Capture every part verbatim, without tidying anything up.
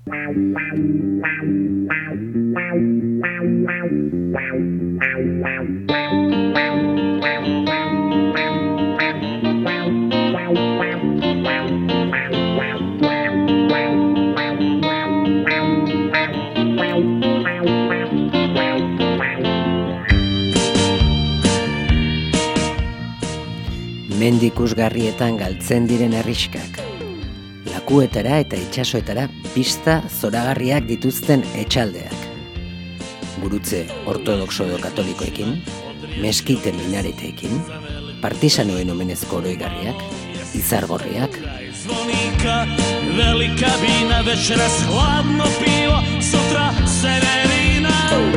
Mendi ikusgarrietan galtzen diren herrixkak, lakuetara eta itsasoetara pista zoragarriak dituzten etxaldeak, gurutze ortodoxo edo katolikoekin, meskiten minareteekin, partisanoen omenezko oroigarriak, izargorriak. Zvonika, velika vina, večeras hladno pivo, sutra severina.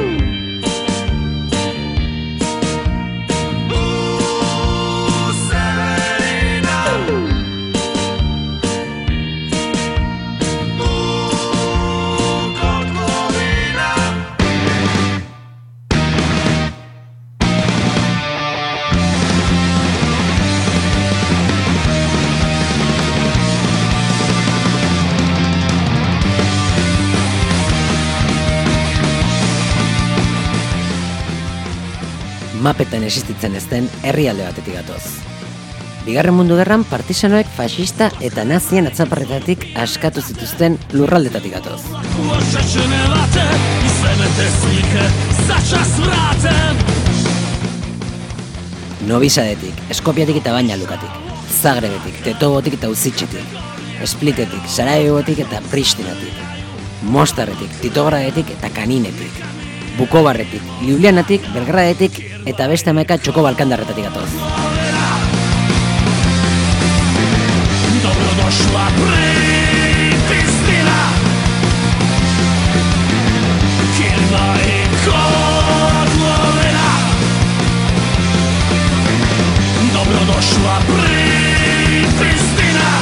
Mapetan existitzen ezten herrialde batetik gatoz. Bigarren mundu gerran partisanoek faxista eta nazien atzaparretatik askatu zituzten lurraldetatik gatoz. Novi Sadetik, Eskopiatik eta Bainalukatik, Zagrebetik, Tetobotik eta Uzitxetik, Splitetik, Sarajevotik eta Pristinatik, Mostarretik, Titogradetik eta Kaninetik, Bukobarretik, Ljubljanatik, Belgradetik eta beste hamaika txoko balkandarretatik gatoz. Dobrodošla Pristina, Kirva i Kotlovina. Dobrodošla Pristina.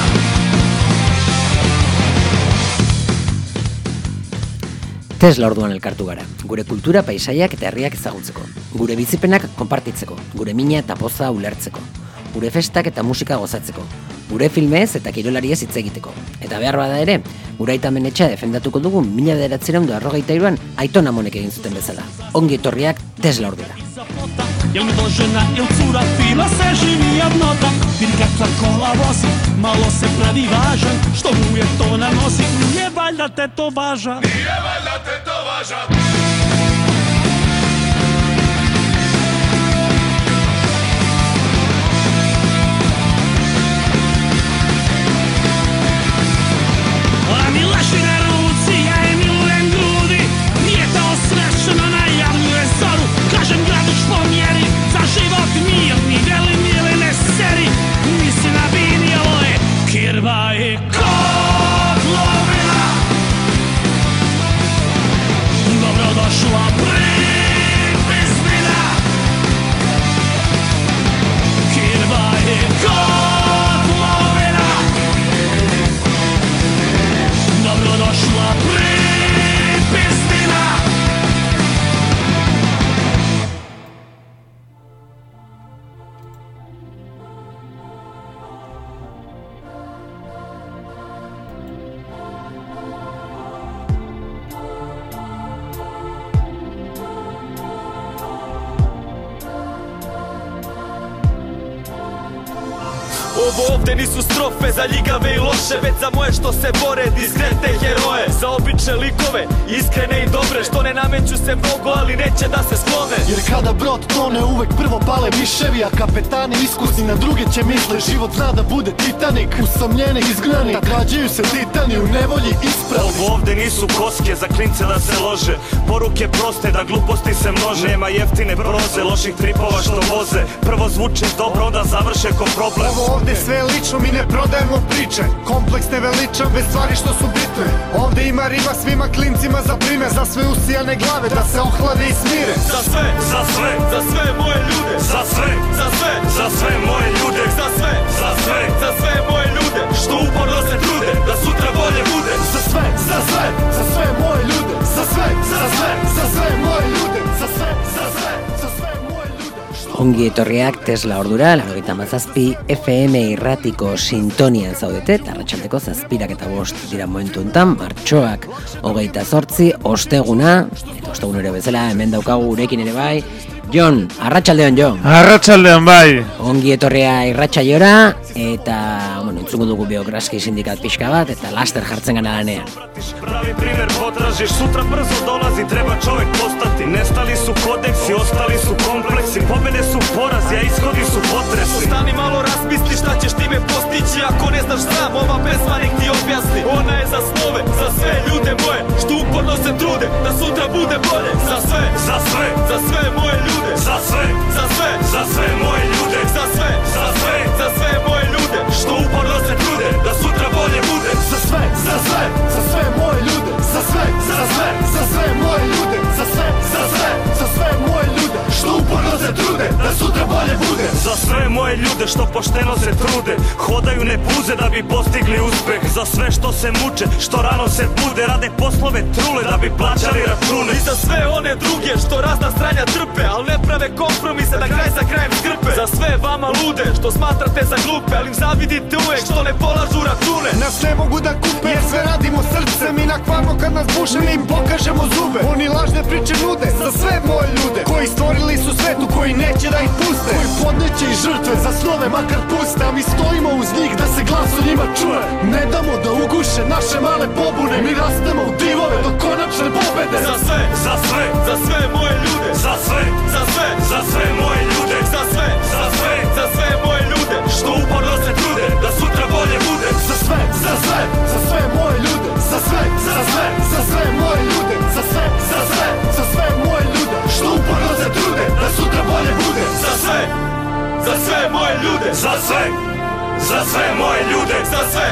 Tesla orduan elkartu gara, gure kultura, paisaiak eta herriak ezagutzeko, gure bizipenak konpartitzeko, gure mina eta poza ulertzeko, gure festak eta musika gozatzeko, gure filmez eta kirolariez hitz egiteko. Eta behar bada ere, gure aitamen etxea defendatuko dugu mila bederatziehun eta berrogeita hiruan Aiton Amonek egin zuten bezala. Ongi etorriak Tesla ordura. Jel mi to žena, jel cura fina, se živi jednota. Vidi kakva kola vozi, malo se pravi važan. Što mu je to nanosi, nije valjda te to važa. Nije valjda te to važa. A mi leši na ruci, ja je milujem grudi. Nije to osvešeno, najavljuje zoru. Kažem gradiš po mjeri, za život mirni, veli mili ne seri. Nisi na bini, ovo je Kirva i Kotlovina. Dobrodošla Pristina, Kirva i Kotlovina. Dobrodošla Pristina. Ovo ovde nisu strofe za ljigave i loše, već za moje što se bore, diskretne heroje. Za obične likove, iskrene i dobre, što ne nameću se mnogo, ali neće da se sklone. Jer kada brod tone uvek prvo pale miševi, a kapetani iskusni na druge će misle. Život zna da bude Titanik, usamljeni izgnanik, tad rađaju se titani u nevolji ispravi. Ovo ovde nisu koske za klince da se lože, poruke proste da gluposti se množe. Nema jeftine proze, loših tripova što voze, prvo zvuče dobro, onda završe ko problem. Ovo ovde sve je lično, mi ne prodajemo priče, kompleks ne veličam bez stvari što su bitne. Ovde ima rima svima klincima za prime, za sve usijane glave da se ohlade i smire. Za sve, za sve, za sve moje ljude. Za sve, za sve, za sve moje ljude. Za sve, za sve, za sve moje ljude, što uporno se trude da sutra bolje bude. Za sve, za sve, za sve moje ljude. Za sve, za sve, za sve moje ljude. Za sve, za sve, za sve moje ljude, što Ongi etorriak Tesla ordura, laurogeita hamazazpi F M irratiko sintonian zaudete, eta arratsaldeko zazpirak eta bost dira momentu enten, martxoak hogeita zortzi, osteguna, eta ostegun ere bezala, hemen daukagu gurekin ere bai, Jon, arratsaldeon Jon. Arratsaldeon bai. Ongi etorria irratsaiora, eta, bueno, entzungo dugu Biokraski sindikat pixka bat, eta laster jartzen gana lanean. Pravi primjer potražiš, sutra brzo dolazi, treba čovjek postati. Nestali su kodeksi, ostali su kompleksi, pobjede su porazi, a ishodi su potresi. Stani malo razmisli šta ćeš time postići, ako ne znaš sam, ova pesma nek ti objasni. Ona je za snove, za sve ljude moje, što uporno se trude, da sutra bude bolje. Za sve, Za sve, za sve moje ljude, za sve, za sve, za sve moje ljude, za sve, za sve, za sve moje ljude, što uporno se trude, da sutra bolje bude. Za sve, za sve, za sve moje ljude. Za sve, za sve, za sve moje ljude. Za sve, za sve, za sve moje ljude. Što uporno se trude, da sutra bolje bude. Za sve moje ljude što pošteno se trude, hodaju ne puze da bi postigli uspeh. Za sve što se muče, što rano se bude, rade poslove trule da bi plaćali račune. I za sve one druge što razna stranja trpe, al ne prave kompromise da kraj za krajem skrpe. Za sve vama lude što smatrate za glupe, ali im zavidite uvek što ne polažu račune. Nas ne mogu da kupe jer sve radimo srcem i nakvarno kad nas buše mi im pokažemo zube. Oni lažne priče nude za sve moje ljude koji stvorili su svetu, koji neće da ih puste, koji podneće i žrtve za snove makar puste, a mi stojimo uz njih da se glas o njima čuje. Ne damo da uguše naše male pobune, mi rastemo u divove do konačne pobede. Za sve, Za sve, za sve moje ljude, za sve, za sve, za sve moje ljude, za sve, za sve, za sve moje ljude, što uporno se trude, da sutra bolje bude. Za sve, za sve, za sve moje ljude. Za sve, za sve, za sve moje ljude. Za sve, za sve, za sve moje ljude. Što uporno se trude da sutra bolje bude. za sve, za sve moje ljude, Za sve, za sve moje ljude, za sve,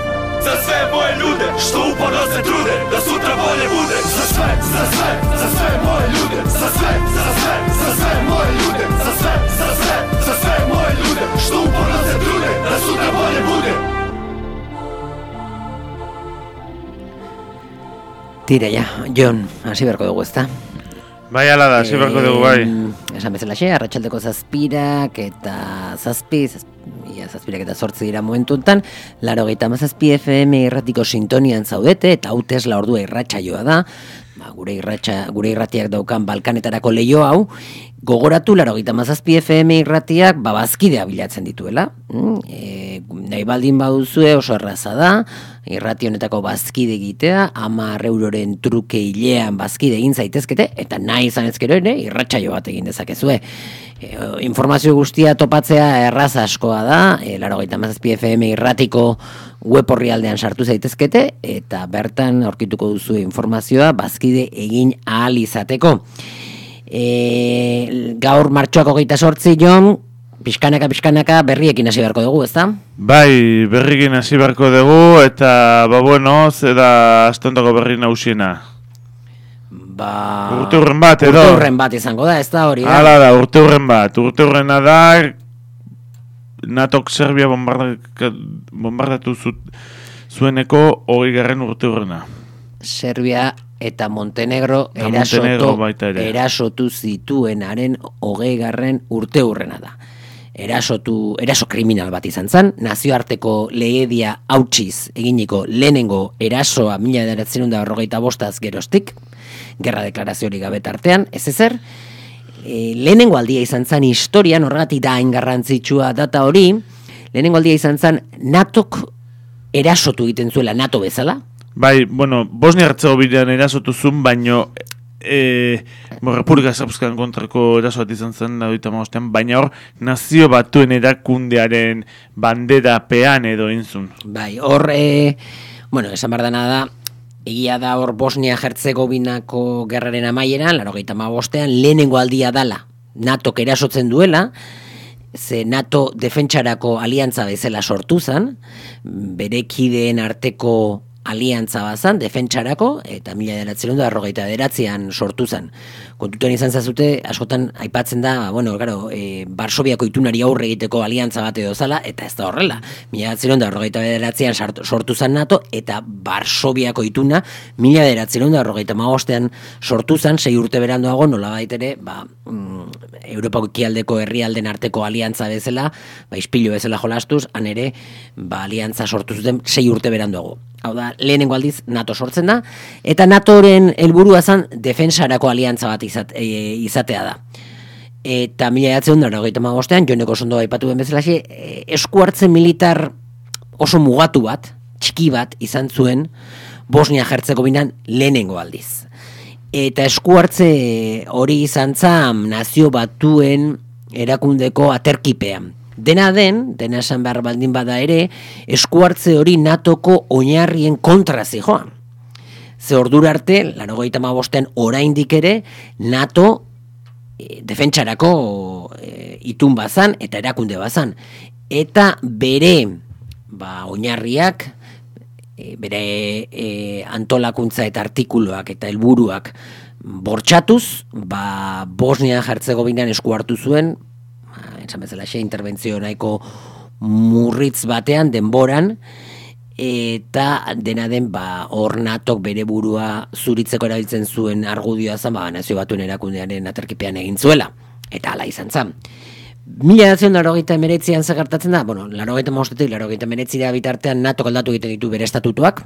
za sve moje ljude, što uporno se trude, da sutra bolje bude. Za sve, za sve, za sve moje ljude. Za sve, za sve, za sve moje ljude. Za sve, za sve, za sve moje ljude. Što uporno se trude da sutra bolje bude. Tira ja, Jon, hasi beharko dugu ezta? Bai ala da, hasi beharko dugu bai. Esan bezalaxe, arratsaldeko zazpirak eta zazpi, zazpi, ia zazpirak eta zortzi dira momentu enten, laurogeita hamazazpi F M irratiko sintonian zaudete, eta hau Tesla ordua irratsaioa da, ba, gure, irratxa, gure irratiak daukan Balkanetarako leio hau, gogoratu laurogeita hamazazpi F M irratiak ba, bazkidea bilatzen dituela. Mm, e, nahi baldin baduzue oso erraza da, irrati honetako bazkide egitea, hamar euroren truke hilean bazkide egin zaitezkete, eta nahi izan ezkero ere irratsaio bat egin dezakezue. E, informazio guztia topatzea erraz askoa da, e, laurogeita hamazazpi F M irratiko web orrialdean sartu zaitezkete, eta bertan aurkituko duzu informazioa bazkide egin ahal izateko. E, gaur martxoak hogeita sortzi, Jon, pixkanaka pixkanaka berriekin hasi beharko dugu, ezta? Bai, berrikin hasi beharko dugu, eta, ba bueno, ze da astontako berri nausiena. Ba... Urte hurren bat, edo? Urte hurren bat izango da, ez da hori da? Hala da, urte hurren bat. Urte hurrena da, Natok Serbia bombardatu, bombardatu zut, zueneko hogei garren urte hurrena. Serbia eta Montenegro, Eta erasoto, Montenegro baita ere. erasotu zituenaren hogei garren urte hurrena da. Erasotu, eraso kriminal bat izan zen, nazioarteko legedia hautsiz eginiko lehenengo erasoa mila bederatziehun eta berrogeita bostaz geroztik, gerra deklaraziorik gabe tartean, ez ezer, e, lehenengo aldia izan zen historian, horregatik da hain garrantzitsua data hori, lehenengo aldia izan zen NATOk erasotu egiten zuela NATO bezala. Bai, bueno, Bosnia-Herzegovinan erasotu zuen, baino e, bo, Republika Srpskan kontrako eraso bat izan zen, laurogeita hamabostean, baina hor nazio batuen erakundearen banderapean edo inzun. Bai, hor, e, bueno, esan behar dena da, egia da hor Bosnia-Herzegovinako gerraren amaieran, laurogeita hamabostean, lehenengo aldia dala, NATOk erasotzen duela, ze NATO defentsarako aliantza bezala sortu zen, bere kideen arteko aliantza bazan, defentsarako, eta mila bederatziehun eta berrogeita bederatzian sortu zen. kontutan izan zazute, askotan aipatzen da, bueno, claro, e, Varsoviako itunari aurre egiteko aliantza bat edo zala, eta ez da horrela. Mila bederatziehun eta berrogeita bederatzian sortu zen NATO, eta Varsoviako ituna mila bederatziehun eta berrogeita hamabostean sortu zen, sei urte beranduago, nolabait ere, ba, mm, Europako ekialdeko herrialden arteko aliantza bezala, ba, ispilu bezala jolastuz, han ere, ba, aliantza sortu zuten sei urte beranduago. Hau da, lehenengo aldiz NATO sortzen da, eta NATOren helburua zen defensarako aliantza bat izate, e, izatea da. Eta mila bederatziehun eta laurogeita hamabostean, Joneko Oso ondo aipatu den bezalaxe, e, esku hartze militar oso mugatu bat, txiki bat izan zuen Bosnia-Herzegovinan lehenengo aldiz. Eta esku hartze hori izan zen nazio batuen erakundeko aterkipean. Dena den, dena esan behar baldin bada ere, esku hartze hori NATOko oinarrien kontra zijoan. Ze ordura arte, laurogeita hamabostean oraindik ere, NATO e, defentsarako e, itun bazan eta erakunde bazan. Eta bere ba, oinarriak, e, bere e, antolakuntza eta artikuluak eta helburuak bortxatuz, ba, Bosnia-Herzegovinan esku hartu zuen, esan bezala xe, interbentzio nahiko murritz batean, denboran, eta dena den, ba, hor NATOk bere burua zuritzeko erabiltzen zuen argudioa zen, ba, nazio batuen erakundearen aterkipean egin zuela, eta hala izan zen. Mila bederatziehun eta laurogeita hemeretzian zagartatzen da, bueno, laurogeita hamabostetik laurogeita hemeretzira bitartean NATOk aldatu egiten ditu bere estatutuak,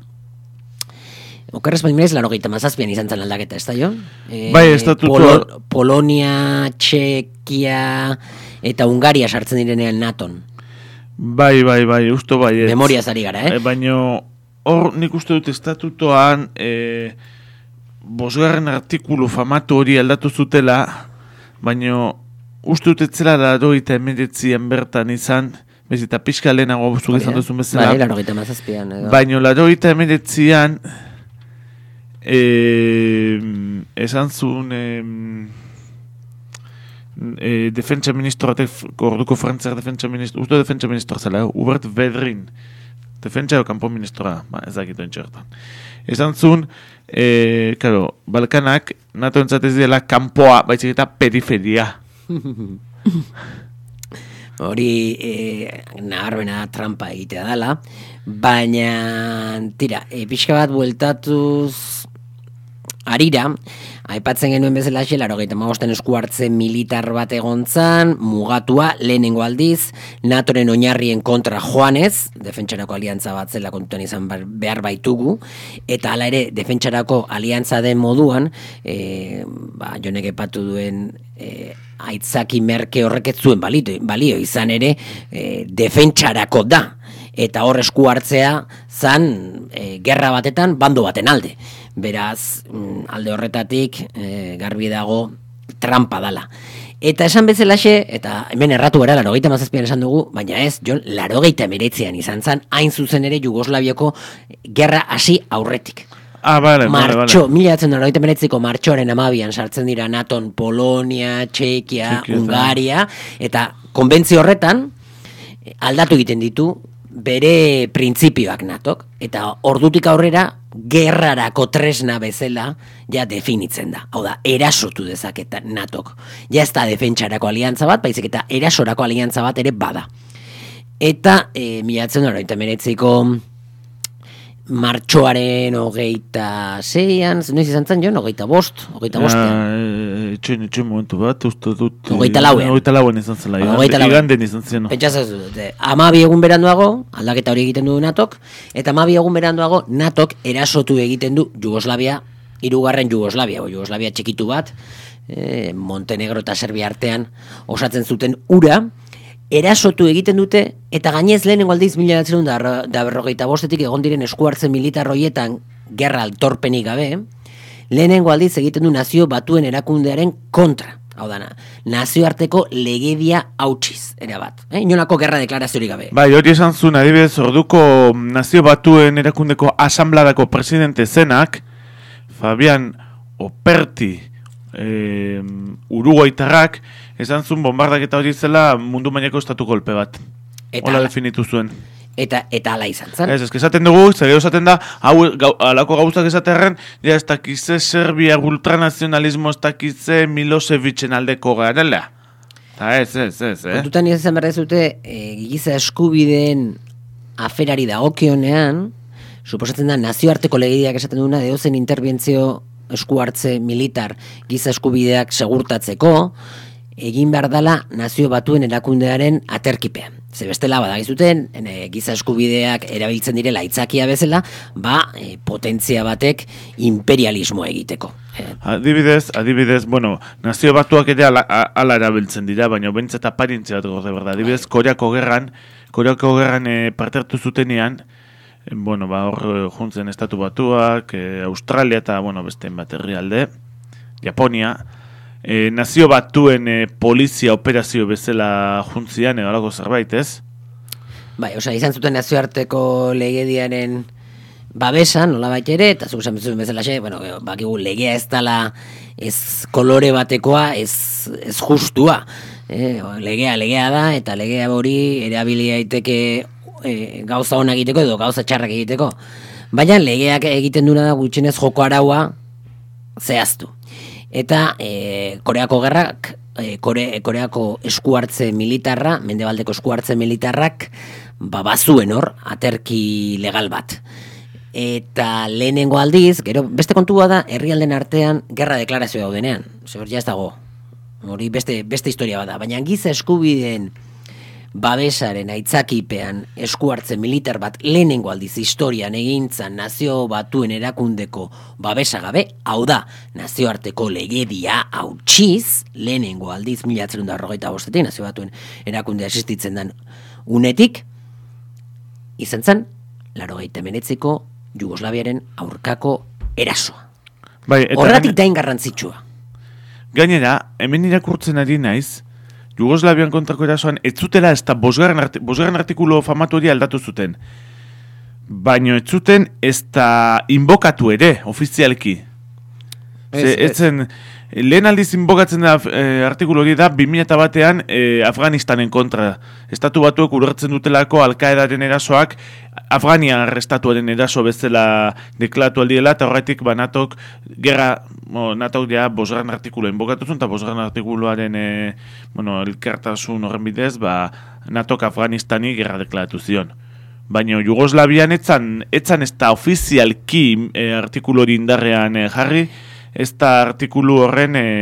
okerrez bainez, laurogeita hamazazpian izan zen aldaketa, ez da jo? E, bai, estatutua... Polo, Polonia, Txekia eta Hungaria sartzen direnean NATOn. Bai, bai, bai, usto bai. Memoriaz ari gara, eh? E, baina hor nik uste dut estatutoan e, bosgarren artikulu famatu hori aldatu zutela, baina uste dut etzela laurogeita hemeretzian bertan izan, bez eta pixka lehenago zuk izan duzun bezala. Bai, laurogeita hamazazpian. Baina laurogeita hemeretzian Eh, esan zuen eh, eh, defentsa ministro orduko frantziak defentsa ministro usto defentsa ministro zela, Hubert Vedrin defentsa edo kanpo ministroa, ba, ez dakit entxertan esan zuen eh, claro, Balkanak NATO entzatez dela kanpoa, baizik eta periferia hori eh, naharbena trampa egitea dela, baina tira, e, pixka bat bueltatuz arira, aipatzen genuen bezala xe, laurogeita hamabostean esku hartze militar bat egon zan, mugatua, lehenengo aldiz, NATOren oinarrien kontra joanez, defentsarako aliantza bat zela kontutan izan behar baitugu, eta hala ere, defentsarako aliantza den moduan, e, ba, Jonek epatu duen e, aitzaki merke horrek ez zuen balio, balio izan ere, e, defentsarako da, eta hor esku hartzea zan e, gerra batetan bando baten alde. Beraz, alde horretatik e, garbi dago trampa dala. Eta esan bezalaxe, eta hemen erratu gara, laurogeita hamazazpian esan dugu, baina ez, Jon, laurogeita hemeretzian izan zan, hain zuzen ere Jugoslaviako gerra hasi aurretik. Ah, bale, Martxo, mila bederatziehun eta laurogeita hemeretziko martxoaren hamabian sartzen dira NATOn Polonia, Txekia, Hungaria, eta konbentzio horretan aldatu egiten ditu bere printzipioak NATOk, eta ordutik aurrera gerrarako tresna bezala ja definitzen da. Hau da, erasotu dezaketa NATOk. Ja ez da defentsarako aliantza bat, baizik eta erasorako aliantza bat ere bada. Eta e, mila bederatziehun eta laurogeita hemeretziko martxoaren hogeita zeian, noiz izan zen Jon, hogeita bost, hogeita bostean. Etxoin, etxoin momentu bat, uste dut... Hogeita lauean. Hogeita lauean izan zela, iganden izan zen. Pentsaz ez dut, amabi egun beranduago, aldaketa hori egiten du NATOk, eta amabi egun beranduago NATOk erasotu egiten du Jugoslavia, hirugarren Jugoslavia, o Jugoslavia txikitu bat, e, Montenegro eta Serbia artean osatzen zuten ura, erasotu egiten dute, eta gainez lehenengo aldiz mila bederatziehun eta berrogeita bostetik egon diren esku hartze militar horietan gerra altorpenik gabe, lehenengo aldiz egiten du nazio batuen erakundearen kontra. Hau dana, nazioarteko legedia hautsiz, erabat. Eh? Inolako gerra deklaraziorik gabe. Bai, hori esan zuen, adibidez, orduko nazio batuen erakundeko asambladako presidente zenak, Fabian Operti, eh, uruguaitarrak, esan zuen bombardaketa hori zela mundu mailako estatu kolpe bat. Hola definitu zuen. Eta eta ala izan zen. Ez, ez, esaten dugu, zer gero esaten da, hau, gau, alako gauzak esaterren, ja, ez dakize Serbia ultranazionalismo, ez dakize Milosevicen aldeko garela. Eta ez, ez, ez, eh? Kontutan izan behar dezute, e, giza eskubideen aferari dagokionean, suposatzen da nazioarteko legediak esaten duna, deozen interbentzio esku hartze militar giza eskubideak segurtatzeko, egin behar dela nazio batuen erakundearen aterkipean. Ze bestela badagizuten, e, giza eskubideak erabiltzen direla aitzakia bezala, ba, e, potentzia batek imperialismo egiteko. E, Adibidez, adibidez, bueno, nazio batuak ere ala, ala erabiltzen dira, baina bentsat aparintzia bat gorde, berda. Adibidez, Koreako gerran, Koreako gerran e, parte hartu zutenean, e, bueno, ba, hor juntzen estatu batuak, e, Australia eta, bueno, beste bat herrialde, Japonia, E, nazio batuen e, polizia operazio bezala juntzian edo alako zerbait, ez? Bai, osea, izan zuten nazioarteko legediaren babesa, nola bait ere, eta zuk esan bezala xe, bueno, bakigu legea ez dala ez kolore batekoa, ez, ez justua. E, legea, legea da, eta legea hori erabili daiteke e, gauza ona egiteko edo gauza txarrak egiteko. Baina legeak egiten duna da gutxienez joko araua zehaztu. Eta e, Koreako gerrak, e, Kore, Koreako eskuartze militarra, mendebaldeko eskuartze militarrak, ba, bazuen hor, aterki legal bat. Eta lehenengo aldiz, gero beste kontua da, herrialden artean gerra deklarazio daudenean. Zer, ja ez dago. Hori beste, beste historia bada. Baina giza eskubideen babesaren aitzakipean eskuartze militar bat lehenengo aldiz historian egintzan nazio batuen erakundeko babesa gabe, hau da, nazioarteko legedia hautsiz, lehenengo aldiz mila bederatziehun eta berrogeita bostetik nazio batuen erakundea existitzen den unetik, izan zen, laurogeita hemeretziko Jugoslaviaren aurkako erasoa. Bai, horregatik dain garrantzitsua. Gainera, hemen irakurtzen ari naiz, Jugoslavian kontrako erasoan, ez zutela ez da bosgarren, arti, bosgarren artikulu famatu hori aldatu zuten. Baina ez zuten ez da inbokatu ere, ofizialki. Ez, ez zen, lehen aldiz inbokatzen da e, artikulu hori da, bi mila batean e, Afganistanen kontra. Estatu batuek ulertzen dutelako Al-Qaedaren erasoak, Afganiar estatuaren eraso bezala deklaratu aldiela, eta horretik ba natok gerra, o, natok ja bosgarren artikulu inbokatu zuen, eta bosgarren artikuluaren e, bueno, elkartasun horren bidez, ba natok Afganistani gerra deklaratu zion. Baina Jugoslavian etzan, etzan ez da ofizialki e, artikulu hori indarrean e, jarri, ez da artikulu horren e,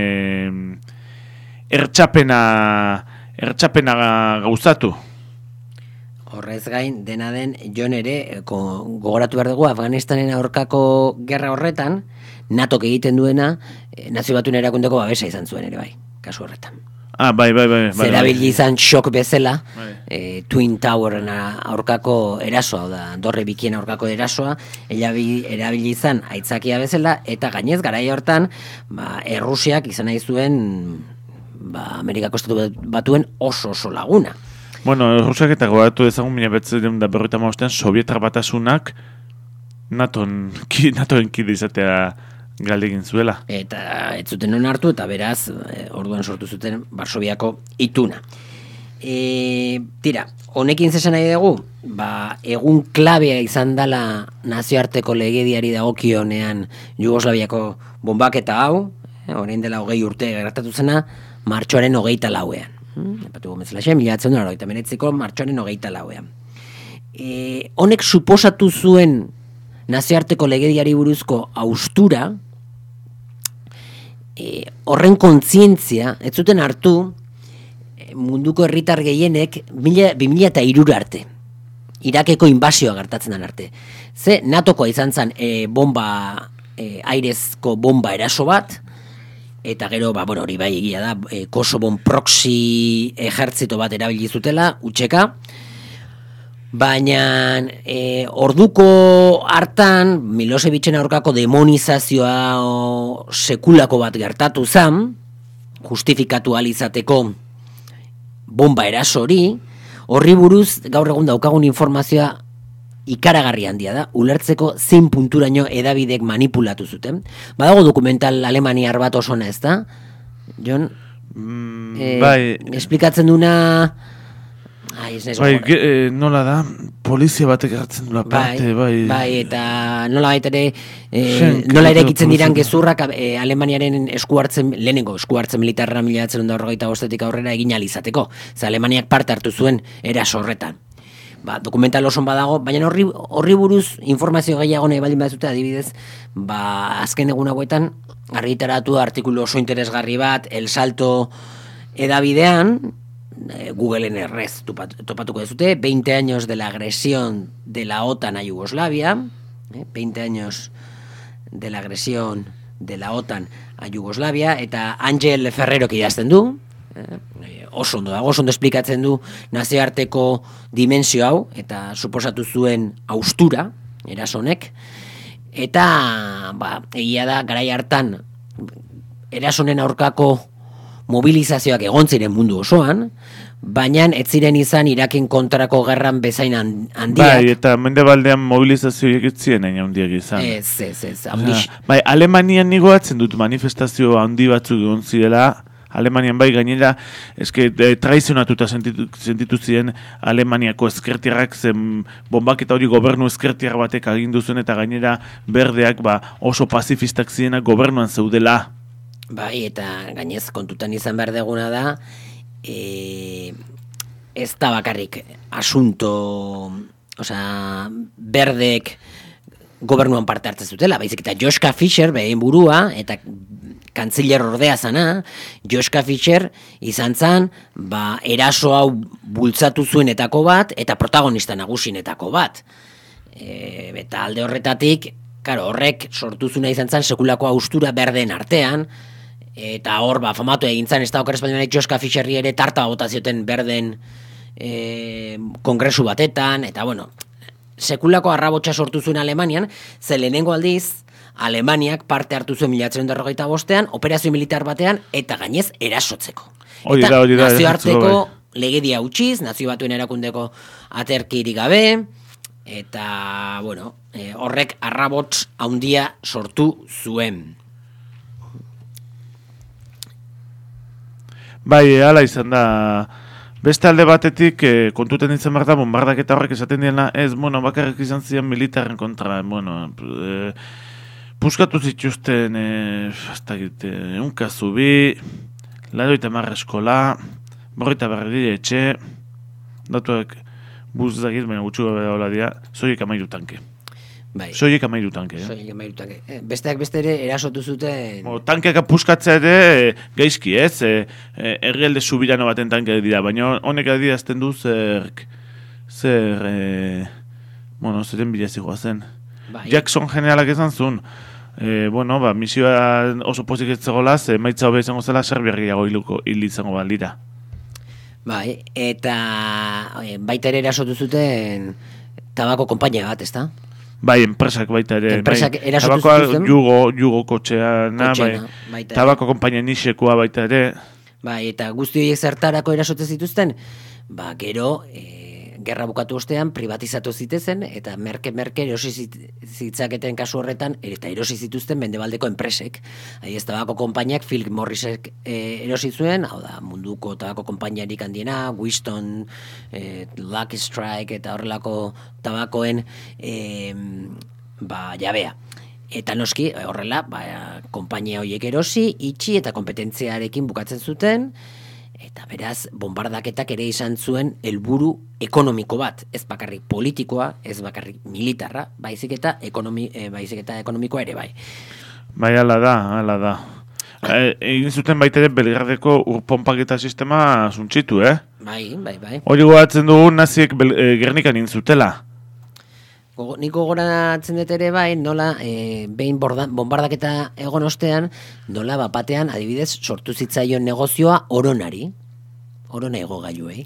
ertxapena, ertxapena gauzatu. Horrez gain, dena den, jon ere, gogoratu behar dugu, Afganistanen aurkako gerra horretan, natok egiten duena, nazio batuen erakundeko babesa izan zuen ere bai, kasu horretan. Ah, bai, bai, bai. Zerabili izan shock bezala, e, Twin Toweren aurkako erasoa, da, dorre bikien aurkako erasoa, erabili izan aitzakia bezala, eta gainez, garai hortan, ba, Errusiak izan nahi zuen, ba, Amerikako estatu batuen oso oso laguna. Bueno, Errusiak eta gogoratu dezagun mila bederatziehun eta berrogeita hamabostean Sobietar Batasunak NATOen kide izatea galde egin zuela. Eta ez zuten non hartu, eta beraz, e, orduan sortu zuten Varsoviako ituna. E, tira, honekin zesan nahi dugu, ba, egun klabea izan dela nazioarteko legediari dagokionean Jugoslaviako bombaketa hau, e, orain dela hogei urte gertatu zena, martxoaren hogeita lauean. Epatu gomezela xe, mila bederatziehun eta laurogeita hemeretziko martxoaren hogeita lauean. E, honek suposatu zuen nazioarteko legediari buruzko haustura, e, horren kontzientzia, ez zuten hartu, e, munduko herritar gehienek bi mila hiru arte. Irakeko inbasioa gertatzen den arte. Ze, natokoa izan zen e, bomba, e, airezko bomba eraso bat, eta gero, ba, bueno, hori bai egia da, e, Kosovon proxy ejertzito bat erabili zutela, utxeka, baina e, orduko hartan Milosevicen aurkako demonizazioa o, sekulako bat gertatu zen, justifikatu alizateko bomba eraso hori, horri buruz gaur egun daukagun informazioa ikaragarri handia da, ulertzeko zein punturaino edabidek manipulatu zuten. Badago dokumental alemaniar bat osona, ez da? Jon? Mm, eh, bai. Esplikatzen duna... Ai, Bai, ez naiz Bai, gogorra. ge, eh, nola da, polizia batek hartzen du aparte, bai. Bai, eta nola baita ere, eh, Zen, nola ere kritiko ekitzen diran polizia. gezurrak eh, Alemaniaren esku hartzen, lehenengo esku hartzen militarra mila bederatziehun eta berrogeita bostetik aurrera egin ahal izateko. Ze Alemaniak parte hartu zuen eraso horretan. Ba, dokumental oson badago, baina horri, horri buruz informazio gehiago nahi baldin badazute, adibidez, ba, azken egun hauetan argitaratu artikulu oso interesgarri bat, El Salto edabidean, eh, Googleen errez topat, topatuko dezute, veinte años de la agresión de la OTAN a Yugoslavia, eh, veinte años de la agresión de la OTAN a Yugoslavia, eta Angel Ferrerok idazten du, eh, oso ondo dago, oso ondo esplikatzen du nazioarteko dimensio hau, eta suposatu zuen haustura, erasonek, eta ba, egia da, garai hartan, erasonen aurkako mobilizazioak egon ziren mundu osoan, baina ez ziren izan Iraken kontrako gerran bezain handiak. Bai, eta mendebaldean mobilizazioek ez ziren hain handiak izan. Ez, ez, ez, handix. Bai, Alemanian nigoatzen dut manifestazio handi batzuk egon zirela, Alemanian bai gainera, eske eh, traizionatuta sentitu, sentitu ziren Alemaniako ezkertiarrak, zen bombaketa hori gobernu ezkertiar batek agindu zuen, eta gainera berdeak ba, oso pazifistak zirenak gobernuan zeudela. Bai, eta gainez kontutan izan behar deguna da, e, ez da bakarrik asunto, osea, berdek gobernuan parte hartzen zutela, baizik eta Joschka Fischer, behin burua, eta kantziller ordea zana, Joschka Fischer izan zan, ba, eraso hau bultzatu zuenetako bat, eta protagonista nagusinetako bat. E, eta alde horretatik, karo, horrek sortu zuna izan zan sekulako haustura berdeen artean, eta hor, ba, famatu egin zan, ez da okar espainoanek Joschka Fischerri ere tarta bota zioten berden e, kongresu batetan, eta bueno, sekulako arrabotsa sortu zuen Alemanian, ze lehenengo aldiz, Alemaniak parte hartu zuen mila bederatziehun eta berrogeita bostean, operazio militar batean, eta gainez erasotzeko. Hori da, hori da, nazioarteko erasotzeko, legedia utziz, nazio batuen erakundeko aterkirik gabe, eta, bueno, e, horrek arrabots handia sortu zuen. Bai, hala izan da. Beste alde batetik, eh, kontuten ditzen behar da, bombardaketa horrek esaten diena, ez, bueno, bakarrik izan ziren militarren kontra, bueno, eh, puskatu zituzten, eh, hasta gite, unka zubi, ladoita marra eskola, borrita berri etxe, datuak buz dakit, baina gutxu gabe da hola dira, zoiek amairu tanke. Bai. Soiek amairu tanke, eh? Soilik amairu tanke. Eh, Besteak beste ere erasotu zuten... O, tankeak puskatzea ere e, gaizki, ez? E, e, herrialde subirano baten tankeak dira, baina honek adierazten du zer... Zer... E, bueno, zeren bila zigoa zen. Bai. Jackson generalak esan zuen. E, bueno, ba, misioa oso pozik ez zegoela, ze maitza hobe izango zela serbiarriago hiluko hil izango balira. Bai, eta e, baita ere erasotu zuten tabako konpainia bat, ezta? Bai, enpresak baita ere. Enpresak bai, erasotu tabakoa zituzten? Jugo, jugo kotxeana, bai, Kotxeena, baita ere. tabako konpainia nixekoa baita ere. Bai, eta guzti horiek zertarako erasote zituzten, ba, gero, e, gerra bukatu ostean privatizatu zitezen, eta merke-merke erosi zit- zitzaketen kasu horretan, eta erosi zituzten mendebaldeko enpresek. Ahi ez tabako konpainiak Philip Morrisek e, erosi zuen, hau da, munduko tabako konpainiarik handiena, Winston, e, Lucky Strike, eta horrelako tabakoen e, ba, jabea. Eta noski, horrela, ba, konpainia horiek erosi, itxi eta kompetentziarekin bukatzen zuten, eta beraz, bombardaketak ere izan zuen helburu ekonomiko bat, ez bakarrik politikoa, ez bakarrik militarra, baizik eta, ekonomi, e, baizik eta ekonomikoa ere bai. Bai, ala da, ala da. E, egin zuten baita ere Belgradeko urponpaketa sistema suntxitu, eh? Bai, bai, bai. Hori goatzen dugu naziek Bel- e, Gernikan egin zutela. Gogo- Nik gogoratzen dut ere bai, nola, e, behin borda, bombardaketa egon ostean, nola bapatean, adibidez, sortu zitzaion negozioa oronari, orona igogailuei.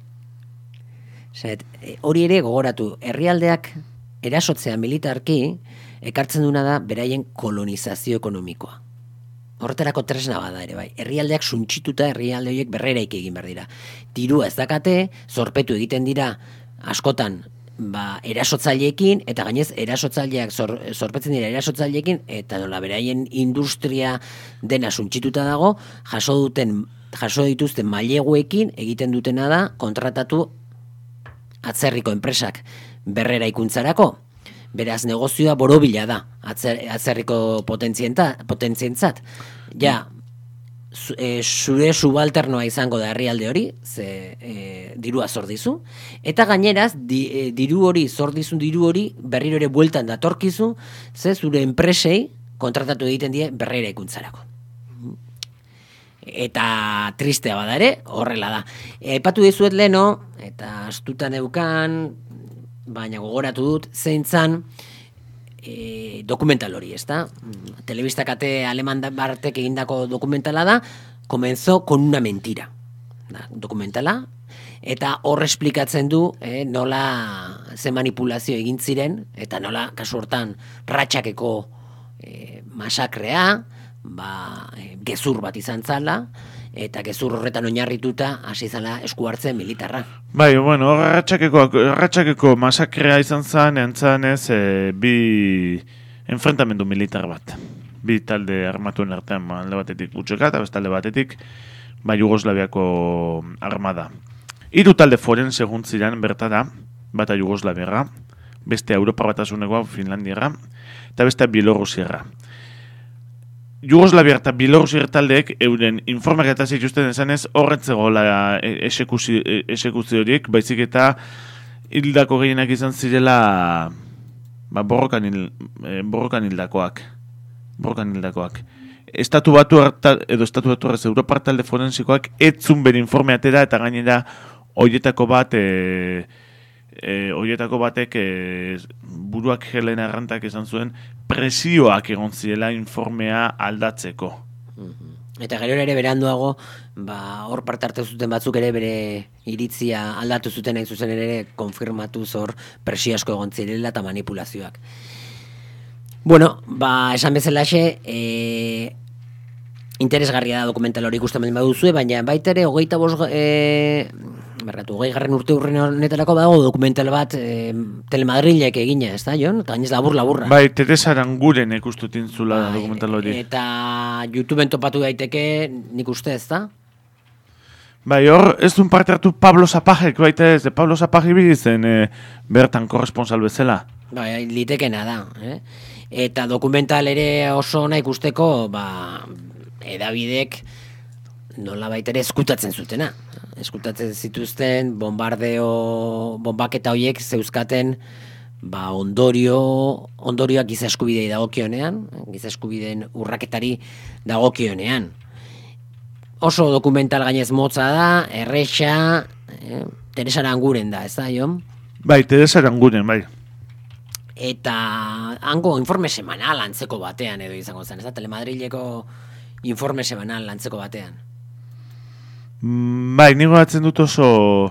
Zet, e, hori ere gogoratu, herrialdeak erasotzea militarki, ekartzen duna da beraien kolonizazio ekonomikoa. Horretarako tresna bada ere bai. Herrialdeak suntsituta herrialde horiek berreraiki egin behar dira. Dirua ez dakate, zorpetu egiten dira askotan ba, erasotzaileekin, eta gainez erasotzaileak zor, zorpetzen dira erasotzaileekin, eta nola beraien industria dena suntsituta dago, jaso duten jaso dituzten maileguekin egiten dutena da kontratatu atzerriko enpresak berrera ikuntzarako. Beraz, negozioa borobila da, atzer, atzerriko potentzientzat. Ja, zu, e, zure subalternoa izango da herrialde hori, ze e, dirua zor dizu, eta gaineraz, di, e, diru hori, zor dizun diru hori, berriro ere bueltan datorkizu, ze zure enpresei kontratatu egiten die berrera ikuntzarako. Eta tristea bada ere, horrela da. Aipatu dizuet leno, eta astutan eukan, baina gogoratu dut, zeintzan e, dokumental hori, ez da? Telebistakate aleman bartek egindako dokumentala da, comenzó con una mentira. Da, dokumentala, eta hor esplikatzen du eh, nola ze manipulazio egin ziren, eta nola, kasu hortan, ratxakeko eh, masakrea, ba, eh, gezur bat izan zala, eta gezur horretan oinarrituta hasi zala esku hartzen militarra. Bai, bueno, ratxakeko, ratxakeko masakrea izan zen, entzan ez, e, bi enfrentamendu militar bat. Bi talde armatuen artean, alde batetik Butxeka, eta beste alde batetik, ba, Jugoslaviako armada. Hiru talde forense egun ziren bertara, bata Jugoslaviarra, beste Europa Batasunekoa Finlandiarra, eta beste Bielorrusiarra. Jugoslaviar eta Bielorrusiar taldeek euren informaketa zituzten esanez horretzegola esekuzio horiek, baizik eta hildako gehienak izan zirela ba, borrokan, hil, e, borrokan hildakoak. Borrokan hildakoak. Estatu batu harta, edo estatu batu hartaz Europar talde forensikoak etzun bere informe atera eta gainera horietako bat e, e, horietako batek e, buruak Helena Arrantak esan zuen presioak egon zirela informea aldatzeko. Eta gero ere beranduago, ba, hor parte hartu zuten batzuk ere bere iritzia aldatu zuten hain zuzen ere konfirmatu zor presio asko egon zirela eta manipulazioak. Bueno, ba, esan bezalaxe, e, interesgarria da dokumental hori ikusten baldin baduzue, baina baita ere hogeita bost e, berratu, hogei garren urte urren honetarako badago dokumental bat e, Telemadrilek egina, ez da, Jon? Eta gainez labur-laburra. Bai, Teresa Aranguren ikustutin zula bai, dokumental hori. Eta YouTubeen topatu daiteke nik uste, ez da? Bai, hor, ez duen parte hartu Pablo Zapajek, baita ez, Pablo Zapajek bizitzen e, bertan korresponsal bezala. Bai, litekena da, eh? Eta dokumental ere oso ona ikusteko, ba, edabidek nola baita ere eskutatzen zutena. Eskutatzen zituzten bombardeo, bombaketa horiek zeuzkaten ba, ondorio, ondorioak giza eskubidei dagokionean, giza eskubideen urraketari dagokionean. Oso dokumental gainez motza da, erresa, eh, Teresa Aranguren da, ez da, Jon? Bai, Teresa Aranguren, bai. Eta hango informe semanal antzeko batean edo izango zen, ez da, Telemadrileko informe semanal antzeko batean. Bai, nigo batzen dut oso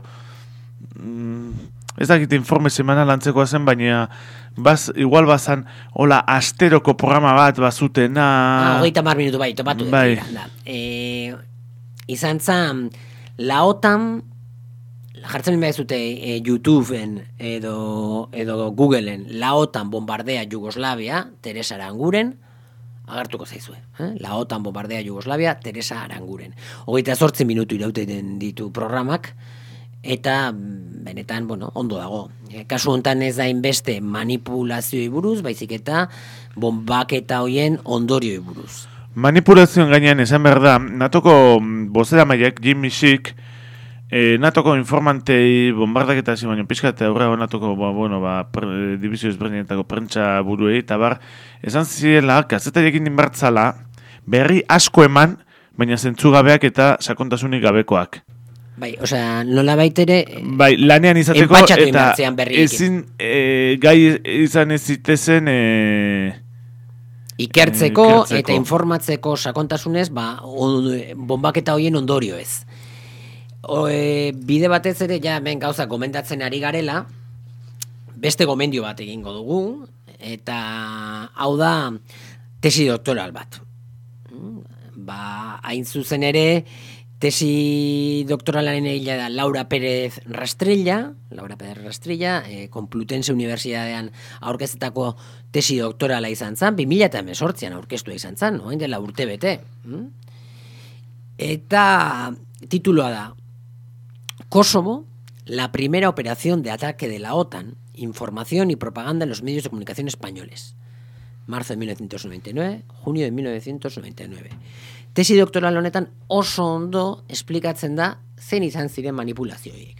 mm, ez dakit informe semanal antzekoa zen, baina baz, igual bazan hola asteroko programa bat bazutena ah, hogeita mar minutu bai, topatu bai. Da. E, izan zan la OTAN jartzen behar zute e, YouTubeen edo, edo Googleen la OTAN bombardea Yugoslavia, Teresa Aranguren, agartuko zaizue. Eh? La OTAN bombardea Yugoslavia, Teresa Aranguren. Hogeita zortzi minutu irauten ditu programak, eta benetan, bueno, ondo dago. E, kasu hontan ez da inbeste manipulazioi buruz, baizik eta bombaketa hoien ondorioi buruz. Manipulazioen gainean esan behar da, natoko bozera maiak, Jimmy Schick, E, natoko informantei bombardaketa hasi baino pixka eta aurrera natoko ba, bueno, ba, per, divizio ezberdinetako prentsa buruei eta bar, esan zirela kazetariekin inbartzala berri asko eman, baina zentzugabeak eta sakontasunik gabekoak. Bai, osea, nola baitere bai, lanean izateko eta ezin e, gai izan ez zitezen e, ikertzeko, e, ikertzeko eta informatzeko sakontasunez ba, on, bombaketa hoien ondorio ez. O, e, bide batez ere, ja, ben gauza gomendatzen ari garela, beste gomendio bat egingo dugu, eta hau da tesi doktoral bat. Ba, hain zuzen ere, tesi doktoralaren egila da Laura Pérez Rastrella, Laura Pérez Rastrella, e, Complutense Universidadean aurkeztetako tesi doktorala izan zan, bi mila hemezortzian aurkeztua izan zan, no? Dela urte bete. Eta tituloa da Kosovo, la primera operación de ataque de la OTAN, información y propaganda en los medios de comunicación españoles. Marzo de mil novecientos noventa y nueve, junio de mil novecientos noventa y nueve. Tesi doktoral honetan oso ondo esplikatzen da zein izan ziren manipulazioiek.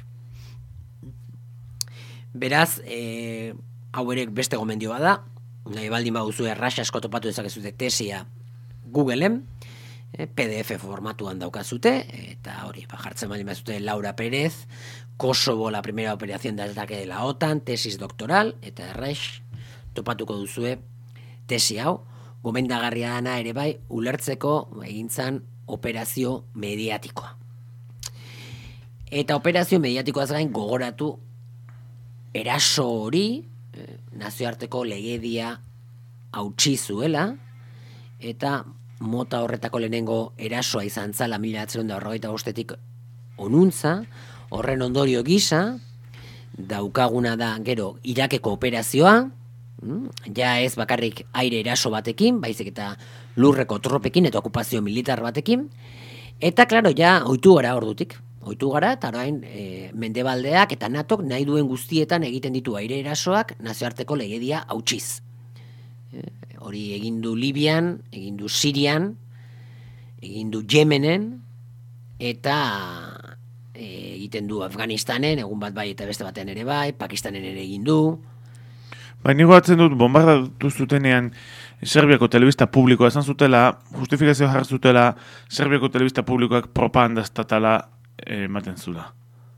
Beraz, e, hau ere beste gomendioa da, nahi baldin baduzu erraxa asko topatu dezakezute tesia Googleen, e, P D F formatuan daukazute, eta hori, ba, jartzen baldin bazute Laura Pérez, Kosovo, la primera operación de ataque de la OTAN, tesis doctoral, eta erraix topatuko duzue tesi hau, gomendagarria dana ere bai, ulertzeko egintzan operazio mediatikoa. Eta operazio mediatikoaz gain gogoratu eraso hori eh, nazioarteko legedia hautsi zuela, eta mota horretako lehenengo erasoa izan zala mila bederatziehun eta berrogeita bostetik onuntza, horren ondorio gisa, daukaguna da gero Irakeko operazioa, ja ez bakarrik aire eraso batekin, baizik eta lurreko tropekin eta okupazio militar batekin, eta klaro, ja ohitu gara ordutik, ohitu gara, eta orain e, Mendebaldeak eta NATOk nahi duen guztietan egiten ditu aire erasoak nazioarteko legedia hautsiz. E, hori egin du Libian, egin du Sirian, egin du Yemenen, eta e, egiten du Afganistanen, egun bat bai eta beste batean ere bai, Pakistanen ere egin du. Baina nigo atzen dut, bombardatu zutenean Serbiako telebista publikoa esan zutela, justifikazioa jarra zutela, Serbiako telebista publikoak propaganda estatala ematen zula.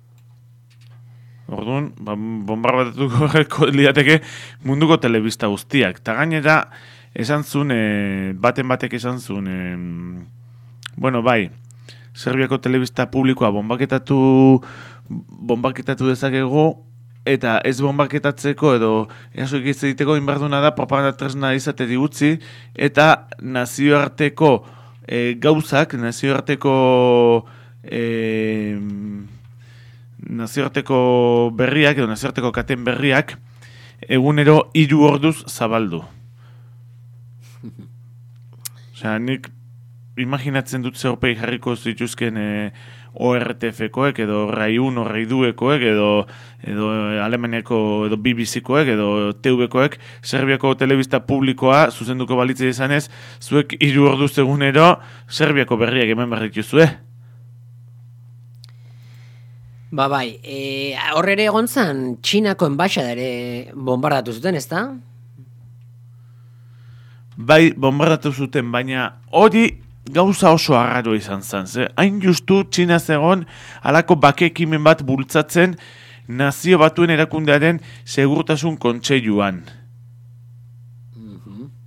Orduan, ba, bombardatuko horreko liateke munduko telebista guztiak. Ta gainera, esan zuen, e, baten batek esan zuen, e, bueno, bai, Serbiako telebista publikoa bombaketatu, bombaketatu dezakego, eta ez bombaketatzeko edo eraso egiteko inbarduna da propaganda tresna izate digutzi, eta nazioarteko e, gauzak, nazioarteko e, nazioarteko berriak edo nazioarteko katen berriak egunero hiru orduz zabaldu. Osea, nik imaginatzen dut zeopei jarriko zituzken e, O R T F-koek edo Rai uno, Rai duekoek edo, edo Alemaniako edo B B C-koek edo T V-koek Serbiako telebista publikoa zuzenduko balitze izanez, zuek hiru orduz egunero Serbiako berriak hemen barrik juzue. Ba bai, e, hor ere egon zan Txinako enbaixada ere bombardatu zuten, ezta? Bai, bombardatu zuten, baina hori gauza oso arraro izan zen. Ze? Hain justu Txina zegoen halako bakekimen bat bultzatzen nazio batuen erakundearen segurtasun kontseiluan. Mm-hmm.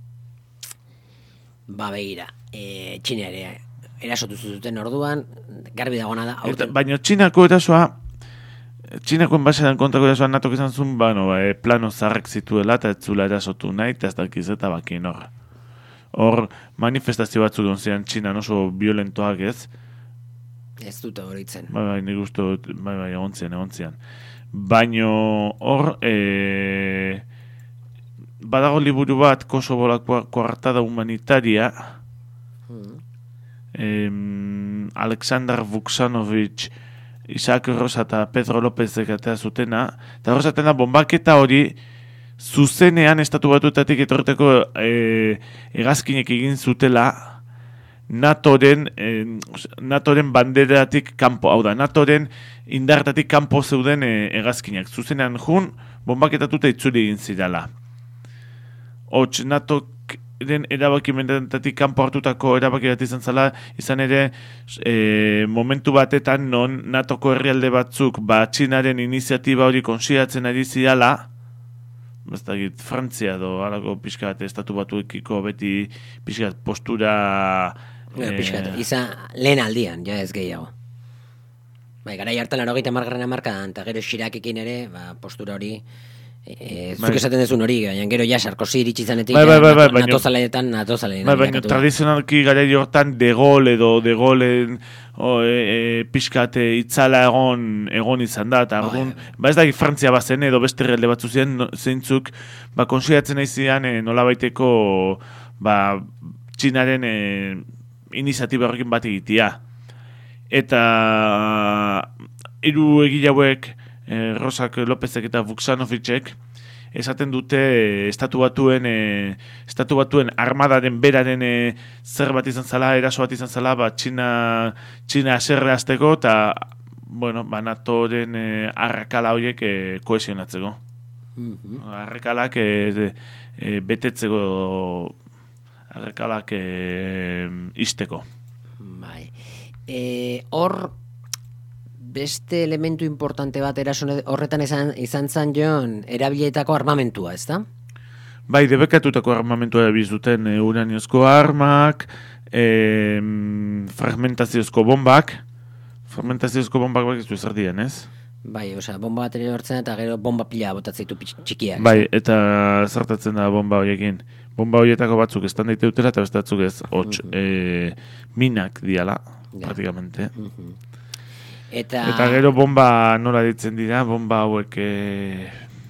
Ba begira, e, Txina ere erasotu zuten orduan, garbi dagoena da. Eta, baina Txinako erasoa, Txinako enbaixadan kontrako erasoa natok izan zuen, bano, e, plano zarrek zituela eta ez zula erasotu nahi, eta ez dakiz eta bakien hor. Hor, manifestazio batzuk onzean Txinan oso violentoak ez. Ez dute horitzen. Bai, bai, nik uste dut, bai, bai, egontzian, egontzian. Baino, hor, e, badago liburu bat, Kosovo la coartada humanitaria, hmm. e, Aleksandar Vuksanovic, Isaac Rosa eta Pedro López ekatea zutena, eta horrezaten da, bombaketa hori, zuzenean estatu batuetatik etorreteko e, hegazkinek egin zutela NATOren, e, NATOren banderatik kanpo, hau da, NATOren indartatik kanpo zeuden hegazkinak. E, zuzenean jun, bombaketatuta itzuli egin zirala. Hots, NATOren erabakimentatik kanpo hartutako erabaki bat izan zala, izan ere e, momentu batetan non NATOko herrialde batzuk ba Txinaren iniziatiba hori konsideratzen ari zirala, Bastakit, Frantzia do alako pixkat estatu batuekiko beti pixkat postura... Bueno, pixkat, eh... izan lehen aldian, ja ez gehiago. Bai, garai hartan larogeita hamargarren hamarkadan, eta gero Xirakekin ere, ba, postura hori, e, zuk esaten dezun hori, baina gero ja Sarkozy iritsi zanetik, bai, bai, bai, bai, nato zalenetan, nato zalenetan. Bai, baina tradizionalki garai hortan de gol edo de golen o, e, e, pixkat e, itzala egon, egon izan da, eta argun, oh, ba ez da Frantzia bazen edo beste herrialde batzu ziren no, zeintzuk, ba konsideratzen nahi zian e, nola baiteko ba, Txinaren e, iniziatiba horrekin bat egitea. Eta hiru egile hauek e, Rosak Lopezek eta Vuksanovicek, esaten dute estatu batuen e, estatu batuen armadaren beraren e, zer bat izan zala, eraso bat izan zala, ba, Txina, Txina aserre azteko, eta bueno, ba, NATOren e, arrakala horiek e, kohesionatzeko. Mm-hmm. Arrakalak e, e, betetzeko, arrakalak e, isteko. Bai. E, hor, beste elementu importante bat eraso horretan izan, izan zan joan erabilietako armamentua, ez da? Bai, debekatutako armamentua erabilizuten e, uraniozko armak, e, fragmentaziozko bombak, fragmentaziozko bombak bak izu zer dian, ez? Bai, osea, bomba bat ere hortzen eta gero bomba pila botatzen ditu txikiak. Bai, eta zartatzen da bomba horiekin. Bomba horietako batzuk estan daite dutela eta beste batzuk ez, hots, uh-huh. e, minak diala, ja. Praktikamente. Uh-huh. Eta... eta gero bomba nola ditzen dira, bomba hauek... E...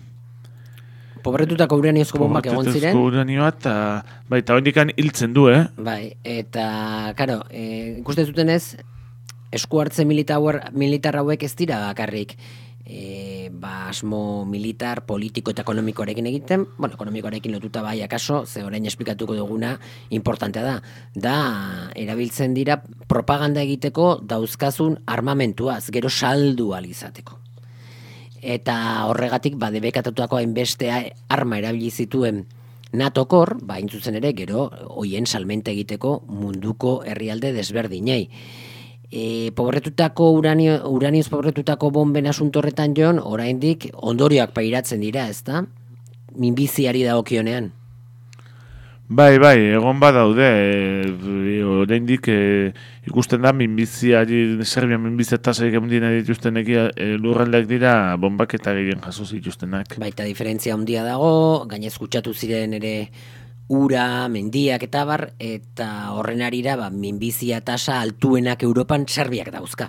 Pobretutako uraniozko bombak egon ziren. Pobretutako uranioa eta... Bai, eta hondikan hiltzen du, eh? Bai, eta, karo, e, ikusten zuten ez, esku hartze militar, militar hauek ez dira bakarrik e, ba, asmo militar, politiko eta ekonomikoarekin egiten, bueno, ekonomikoarekin lotuta bai akaso, ze orain esplikatuko duguna importantea da, da erabiltzen dira propaganda egiteko dauzkazun armamentuaz, gero saldu alizateko. Eta horregatik, ba, debekatutako hainbeste arma erabili zituen natokor, ba, intzutzen ere, gero, hoien salmente egiteko munduko herrialde desberdinei. E, pobretutako uranio, uranioz pobretutako bomben asunto horretan joan, oraindik ondorioak pairatzen dira, ezta? Minbiziari dagokionean. Bai, bai, egon badaude, e, oraindik e, ikusten da minbiziari, Serbian minbizia tasarik handiena dituztenek e, lurraldeak dira bombaketa gehien jaso zituztenak. Baita diferentzia handia dago, gainez kutsatu ziren ere ura, mendiak eta bar, eta horren arira, ba, minbizia tasa altuenak Europan Serbiak dauzka.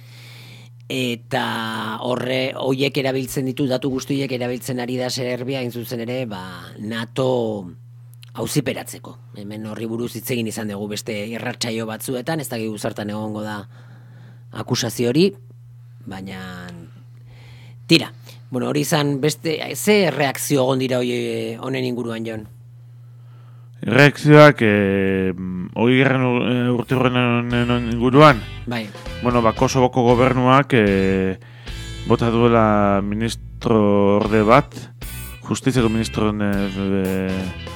Eta horre, hoiek erabiltzen ditu, datu guztiek erabiltzen ari da Serbia, hain zuzen ere, ba, NATO auziperatzeko. Hemen horri buruz hitz egin izan dugu beste irratsaio batzuetan, ez dakigu zertan egongo da akusazio hori, baina tira. Bueno, hori izan beste, ze reakzio egon dira honen inguruan, Jon? Reakzioak eh, hori gerren urte horren inguruan. Bai. Bueno, ba, Kosovoko gobernuak eh, bota duela ministro orde bat, justiziako ministro eh,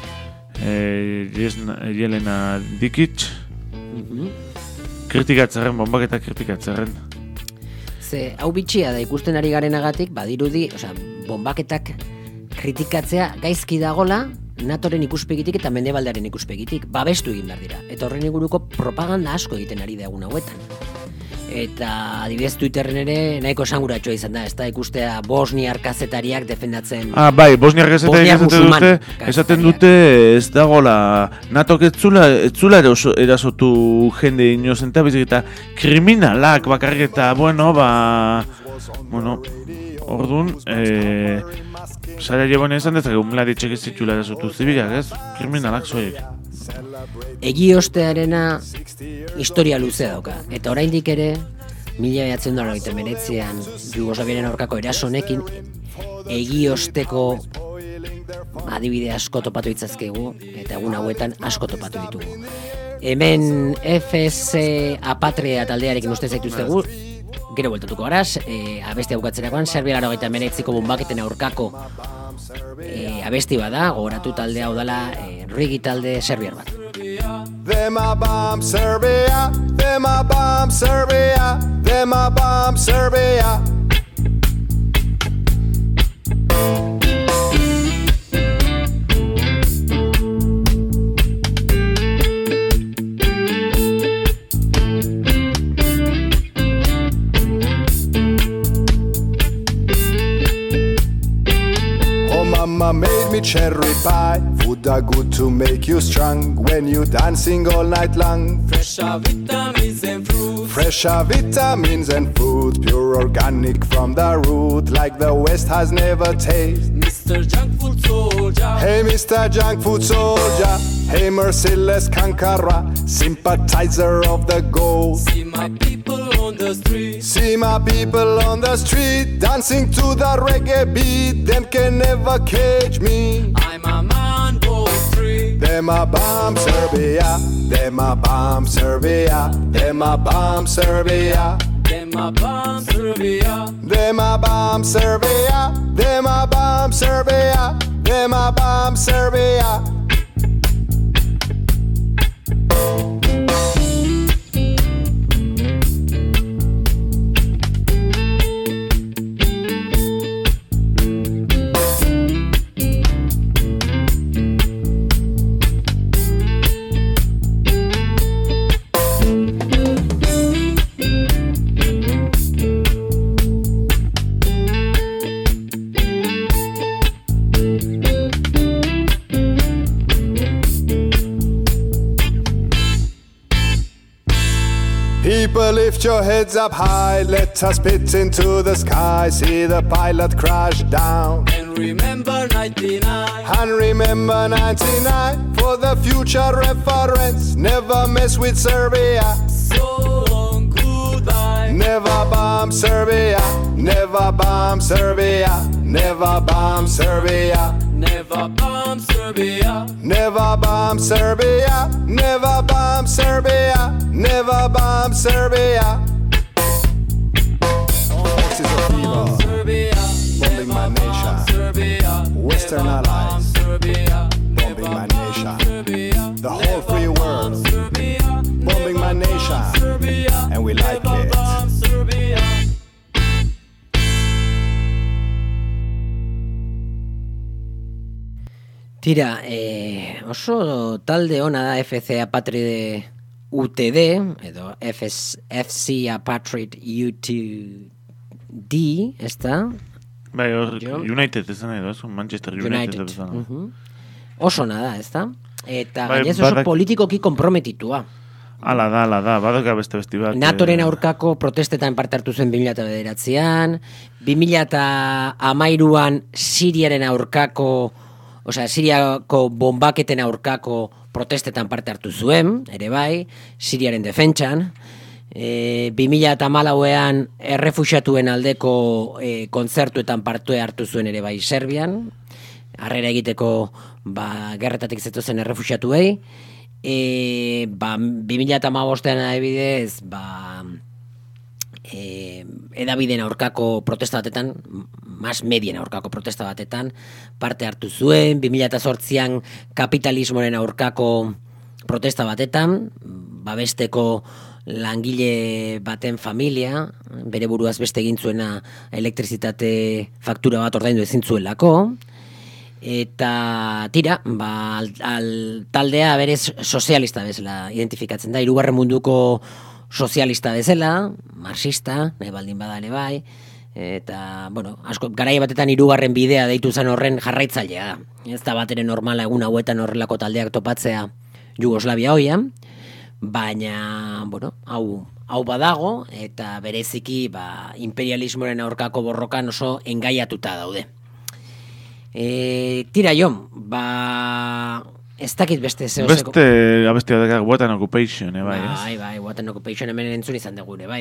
eh, Jelena Dikic, uh-huh. Kritikatzaren, bombaketa kritikatzaren. Ze, hau bitxia da ikusten ari garenagatik, badirudi, osea, bombaketak kritikatzea gaizki dagola, NATOren ikuspegitik eta Mendebaldearen ikuspegitik babestu egin behar dira. Eta horren inguruko propaganda asko egiten ari da egun hauetan. Eta adibidez Twitterren ere nahiko esanguratsua izan da, ez da ikustea bosniar kazetariak defendatzen. Ah, bai, bosniar kazetariak esaten dute, esaten dute ez dagola NATOk etzula, etzula erasotu jende inozenta, bizik eta kriminalak bakarrik eta, bueno, ba, bueno, orduan, eh, Sara jebone esan dezak egun mladitxek ez zitula erasotu zibilak, ez? Kriminalak zoiek. Egi ostearena historia luzea dauka. Eta oraindik ere, mila behatzen dara oita meretzean, Jugoslaviaren aurkako erasonekin, egi osteko adibide asko topatu itzazkegu, eta egun hauetan asko topatu ditugu. Hemen F S Apatria taldearekin uste zaituztegu, gero bueltatuko garaz, e, abesti aukatzerakoan, Serbia laro gaita meretziko bombaketen aurkako e, abesti bada, gogoratu talde hau dela e, Rigi talde serbiar bat. Them a bomb Serbia, them a bomb Serbia, them a bomb Serbia. Mama made me cherry pie, food are good to make you strong when you dancing all night long. Fresher vitamins and fruit, Fresher vitamins and food, pure organic from the root, like the West has never tasted. Mister Junk Food Soldier, Hey Mister Junk Food Soldier, hey merciless conqueror, sympathizer of the gold. see my people on the the street. See my people on the street dancing to the reggae beat. Them can never cage me. I'm a man, go free. Them a bomb Serbia. Them a bomb Serbia. Them a bomb Serbia. Them a bomb Serbia. Them a bomb Serbia. Them a bomb Serbia. Them a bomb Serbia. People, lift your heads up high. Let us spit into the sky. See the pilot crash down. And remember ninety-nine. And remember ninety-nine. For the future reference. Never mess with Serbia. So long, goodbye. Never bomb Serbia. Never bomb Serbia. Never bomb Serbia. Never bomb Serbia. Never bomb Serbia. Never bomb Serbia. Never bomb Serbia. Forces of evil Serbia. bombing my nation. Serbia. Western allies Serbia. bombing my nation. The whole free world Serbia. bombing my nation. Serbia. And we like it. Bomb Serbia. Tira, eh, oso talde ona da F C Apatride U T D, edo F C Apatride U T D, ez da? Bai, hor, Jo. United ezan edo, ez? Manchester United, United. ezan. Mhm. Oso ona da, ez da? Eta Bai, gainez oso badak- politikoki komprometitua. Ala da, ala da, badaka beste besti bat. Natoren eh, aurkako protestetan parte hartu zen bi mila bederatzian, bi mila hamairuan Siriaren aurkako, osea, Siriako bombaketen aurkako protestetan parte hartu zuen, ere bai, Siriaren defentsan, e, bi mila hamalauean errefuxiatuen aldeko e, kontzertuetan parte hartu zuen ere bai Serbian, harrera egiteko ba, gerretatik zetozen errefuxiatuei, e, ba, bi mila hamabostean adibidez, ba, e, edabideen aurkako protesta batetan, mas medien aurkako protesta batetan, parte hartu zuen, bi mila zortzian kapitalismoren aurkako protesta batetan, babesteko langile baten familia, bere buruaz beste egin zuena elektrizitate faktura bat ordaindu ezin zuelako, eta tira, ba, al, al, taldea berez sozialista bezala identifikatzen da, hirugarren munduko sozialista bezala, marxista, nahi baldin bada ere bai, eta, bueno, asko, garai batetan hirugarren bidea deitu zen horren jarraitzailea da. Ez da bat ere normala egun hauetan horrelako taldeak topatzea Jugoslavia hoian, baina, bueno, hau, hau badago, eta bereziki, ba, imperialismoren aurkako borrokan oso engaiatuta daude. E, tira Jon, ba, ez dakit beste zeo zeko. Beste abestia dakar, What an Occupation, eh, bai, ez? Bai, bai, What an Occupation hemen entzun izan dugu ere, bai.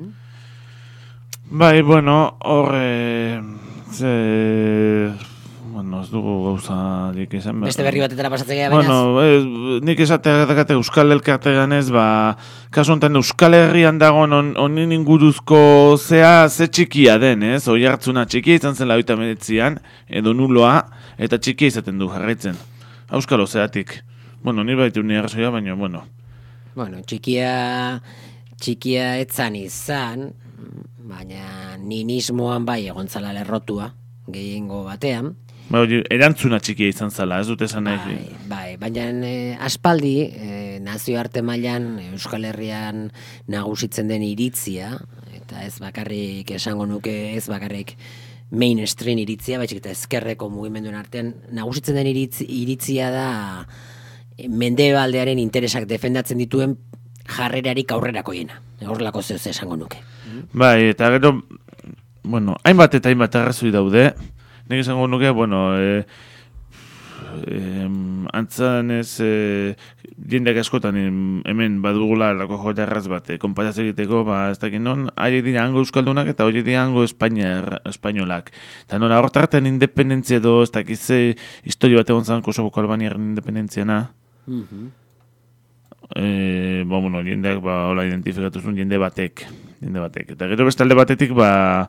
Bai, bueno, hor, eh, ze, bueno, ez dugu gauza dik izan. Beste berri batetara pasatzea bainaz. Bueno, ez, nik esatea dakate Euskal Elkarte ganez, ba, kasu honetan Euskal Herrian dagoen on, onin inguruzko zea ze txikia den, ez? Oi hartzuna txikia izan zen lauita meretzian, edo nuloa, eta txikia izaten du jarraitzen. Euskalo zeatik. Bueno, nire baitu nire arrazoia, baina, bueno. Bueno, txikia, txikia etzan izan, baina ninismoan bai egontzala lerrotua, gehiengo batean. Ba, hori, erantzuna txikia izan zala, ez dut esan nahi. Bai, bai, baina eh, aspaldi eh, nazioarte mailan Euskal Herrian nagusitzen den iritzia, eta ez bakarrik esango nuke, ez bakarrik mainstream iritzia, baizik eta ezkerreko mugimenduen artean nagusitzen den iritz, iritzia da eh, mendebaldearen interesak defendatzen dituen jarrerarik aurrerakoiena. Horrelako zeu esango nuke. Bai, eta gero, bueno, hainbat eta hainbat arrazoi daude. Nik esango nuke, bueno, e, e, antzan ez, e, jendeak askotan em, hemen badugula lako jota erraz bat, eh, konparaz egiteko, ba, ez dakit non, haiek dira hango euskaldunak eta horiek dira hango Espainia, espainolak. Eta nola hortarten independentzia edo, ez dakit ze historia bat egon zan Kosovoko Albaniaren independentziana. Mhm. E, ba, bueno, jendeak, ba, hola identifikatu zuen jende batek, jende batek. Eta gero beste alde batetik, ba,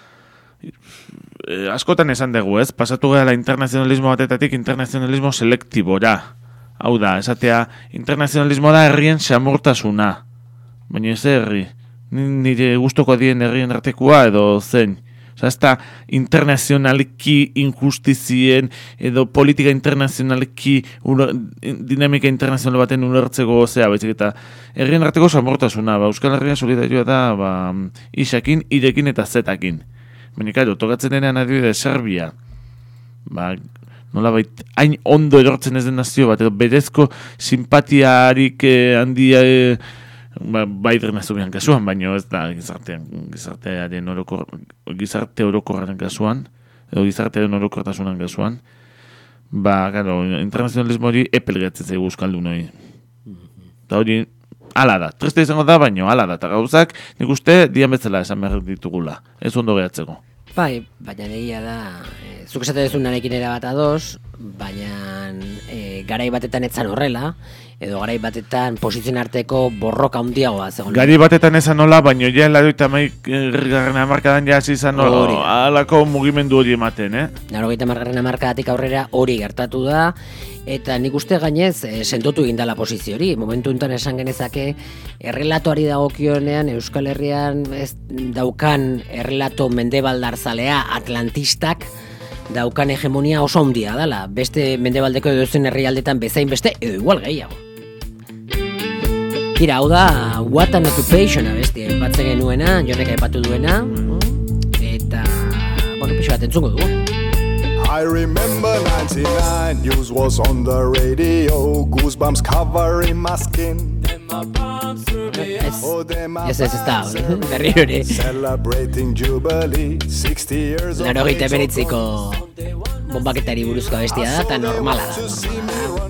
e, askotan esan dugu, ez? Pasatu gara internazionalismo batetatik internazionalismo selektibora. Hau da, esatea, internazionalismo da herrien samurtasuna. Baina ez herri. Nire gustoko dien herrien artekua edo zein. Osa, ez da internazionaliki injustizien edo politika internazionaliki dinamika internazional baten ulertzeko zea, baizik eta herrien arteko samurtasuna. Ba, Euskal Herria solidarioa da ba, isakin, irekin eta zetakin. Baina, karo, tokatzen denean adibidez Serbia. Ba, nolabait, hain ondo erortzen ez den nazio bat, edo berezko simpatiarik eh, handia eh, ba, baidren azubian kasuan, baina ez da gizartean, gizartearen orokor, gizarte orokorraren kasuan, edo gizartearen orokortasunan kasuan, ba, claro, internazionalismo hori epelgatzen zaigu euskaldun hori. Eta hori, ala da, triste izango da, baina ala da, eta gauzak, nik uste, dian betzela esan behar ditugula, ez ondo gehatzeko. Bai, baina egia da, e, zuk esate duzun narekin era bat ados, baina e, garai batetan etzan horrela, edo garai batetan posizioen arteko borroka handiagoa zegoen. Garai batetan esan nola, baina ja laroita garren hamarkadan ja hasi izan nola, halako mugimendu hori ematen, eh? Laurogeita hamargarren hamarkadatik aurrera hori gertatu da, eta nik uste gainez e, sendotu egin dela posizio hori. Momentu honetan esan genezake, errelatoari dagokionean Euskal Herrian ez daukan errelato mendebaldarzalea atlantistak daukan hegemonia oso handia dela. Beste mendebaldeko edo zen herrialdetan bezain beste edo igual gehiago. Tira, hau da What an Occupation abesti batze genuena, Jonek aipatu duena, eta, bueno, pixo bat entzungo dugu. I remember ninety-nine, news was on the radio, goosebumps covering my skin. Ez, ez ez ez da, berriro ere. Celebrating Jubilee, sixty years of Laro gita emeritziko bombaketari buruzko abestia da, eta normala da.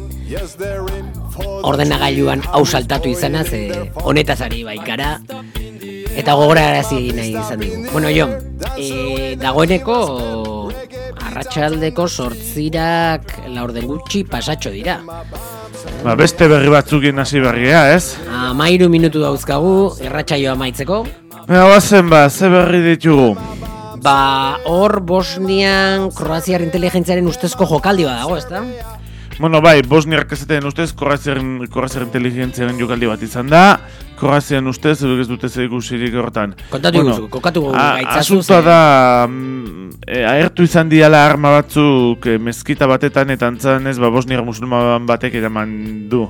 Ordenagailuan hau saltatu izana, ze honetaz ari baikara, eta gogorarazi nahi izan dugu. Bueno, jo, e, dagoeneko arratsaldeko sortzirak laurden gutxi pasatxo dira. Ba, beste berri batzukin hasi berria, ez? Amairu minutu dauzkagu, irratsaioa amaitzeko. Ea, bazen ba, ze berri ditugu? Ba, hor Bosnian Kroaziar inteligentziaren ustezko jokaldi badago, ezta? Bueno, bai, Bosniak ezaten ustez, Kroaziar inteligentziaren jokaldi bat izan da. Kroazian ustez, edo ez dute zer ikusirik horretan. Kontatu bueno, guzu, kokatu gaitzazu. Asuntoa da, e, ahertu izan diala arma batzuk e, mezkita batetan, eta antzan ez, ba, Bosniar musulman batek eraman du.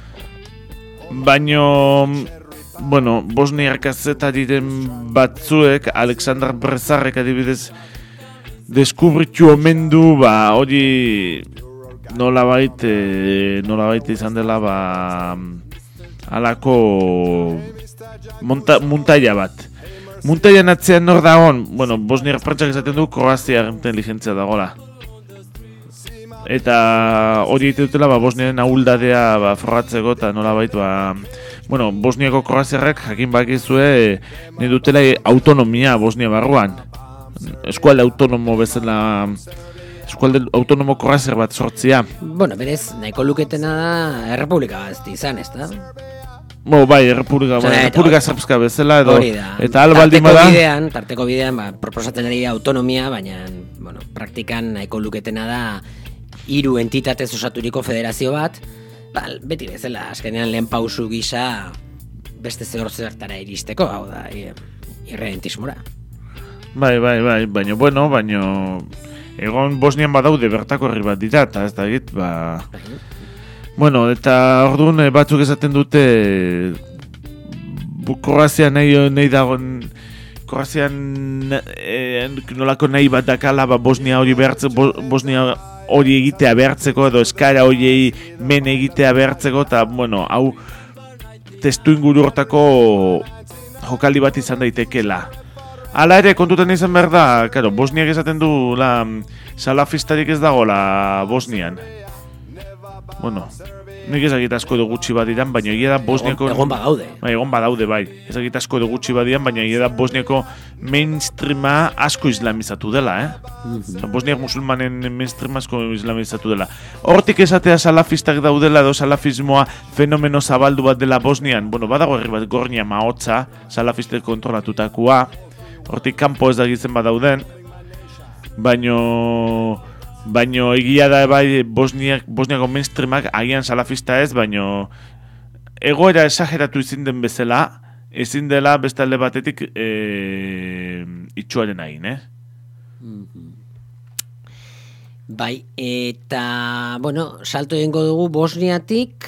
Baino, bueno, Bosniar kazetariren batzuek, Aleksandar Brezarrek adibidez, deskubritu omen du, ba, hori nolabait, e, nolabait izan dela, ba, alako monta, muntaia bat. Muntaian atzean nor dagoen, bueno, Bosniar prentsak esaten du, Kroaziar inteligentzia dagoela. Eta hori egite dutela, ba, Bosniaren ahuldadea ba, forratzeko, eta nolabait, ba, bueno, Bosniako Kroaziarrak jakin bakizue, nahi dutela autonomia Bosnia barruan. Eskualde autonomo bezala, eskualde autonomo Kroaziar bat sortzia. Bueno, berez, nahiko luketena da errepublika bat izan, ez da? Bo, bai, errepublika, bai, errepublika Srpska bezala edo, eta albaldin bada. Tarteko bidean, tarteko bidean, ba, proposatzen ari autonomia, baina, bueno, praktikan nahiko luketena da hiru entitatez osaturiko federazio bat, ba, beti bezala, azkenean lehen pausu gisa beste zehor zertara iristeko, hau da, irredentismora. Bai, bai, bai, baina, bueno, baina, egon Bosnian badaude bertako herri bat dira, eta ez da egit, ba... Bueno, eta orduan batzuk esaten dute Kroazia nahi, nahi dagoen Kroazian e, nolako nahi bat dakala ba, Bosnia hori behartze, Bo, Bosnia hori egitea behartzeko edo eskara horiei men egitea behartzeko eta bueno, hau testu inguru hortako jokaldi bat izan daitekela. Hala ere, kontutan izan behar da, claro, Bosniak esaten du la, salafistarik ez dagoela Bosnian. bueno, nik ezagit asko edo gutxi badiran, baina egia da Bosniako... Egon, egon badaude. Bai, egon badaude, bai. Ezagit asko edo gutxi badiran, baina egia da Bosniako mainstreama asko islamizatu dela, eh? Mm-hmm. Bosniak musulmanen mainstreama asko islamizatu dela. Hortik esatea salafistak daudela edo salafismoa fenomeno zabaldu bat dela Bosnian. Bueno, badago herri bat Gornia Mahotza, salafistek kontrolatutakoa. Hortik kanpo ez dagitzen badauden. Baino... Baino egia da bai Bosniak, Bosniako mainstreamak agian salafista ez, baino egoera esageratu izin den bezala, ezin dela beste alde batetik e, itxuaren hain, eh? Mm-hmm. Bai, eta, bueno, salto egingo dugu Bosniatik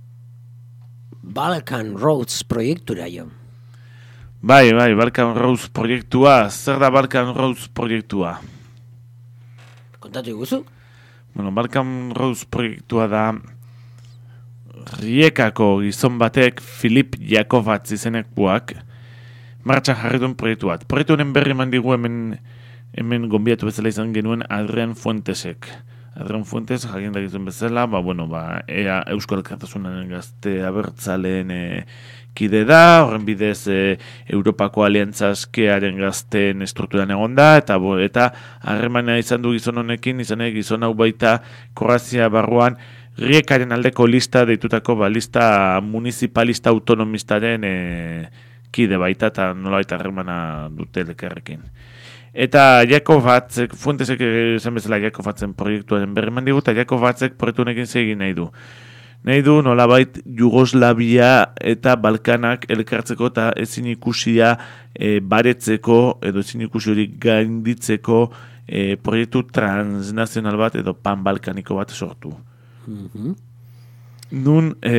Balkan Roads proiektura jo. Bai, bai, Balkan Roads proiektua, zer da Balkan Roads proiektua? Kontatu iguzu? Bueno, Balkan Roads proiektua da Rijekako gizon batek Filip Jakovatz izenekuak martxan jarri duen proiektu bat. Proiektu honen berri eman digu hemen hemen gonbiatu bezala izan genuen Adrian Fuentesek. Adrian Fuentes jakin dakizuen bezala, ba, bueno, ba, ea Euskal Alkartasunaren gazte abertzaleen e, kide da, horren bidez e, Europako Aliantza Askearen gazteen estrukturan egon da, eta bo, eta harremana izan du gizon honekin, izan gizon hau baita Kroazia barruan Rijekaren aldeko lista deitutako ba, lista municipalista autonomistaren e, kide baita, eta nola baita harremana dute lekarrekin. Eta Jakovatzek, Fuentesek esan bezala Jakovatzen proiektuaren berri eman digu, eta Jakovatzek proiektu honekin egin nahi du. Nahi du nolabait Jugoslavia eta Balkanak elkartzeko eta ezin ikusia e, baretzeko edo ezin ikusi hori gainditzeko e, proiektu transnazional bat edo pan-balkaniko bat sortu. Mm-hmm. Nun e,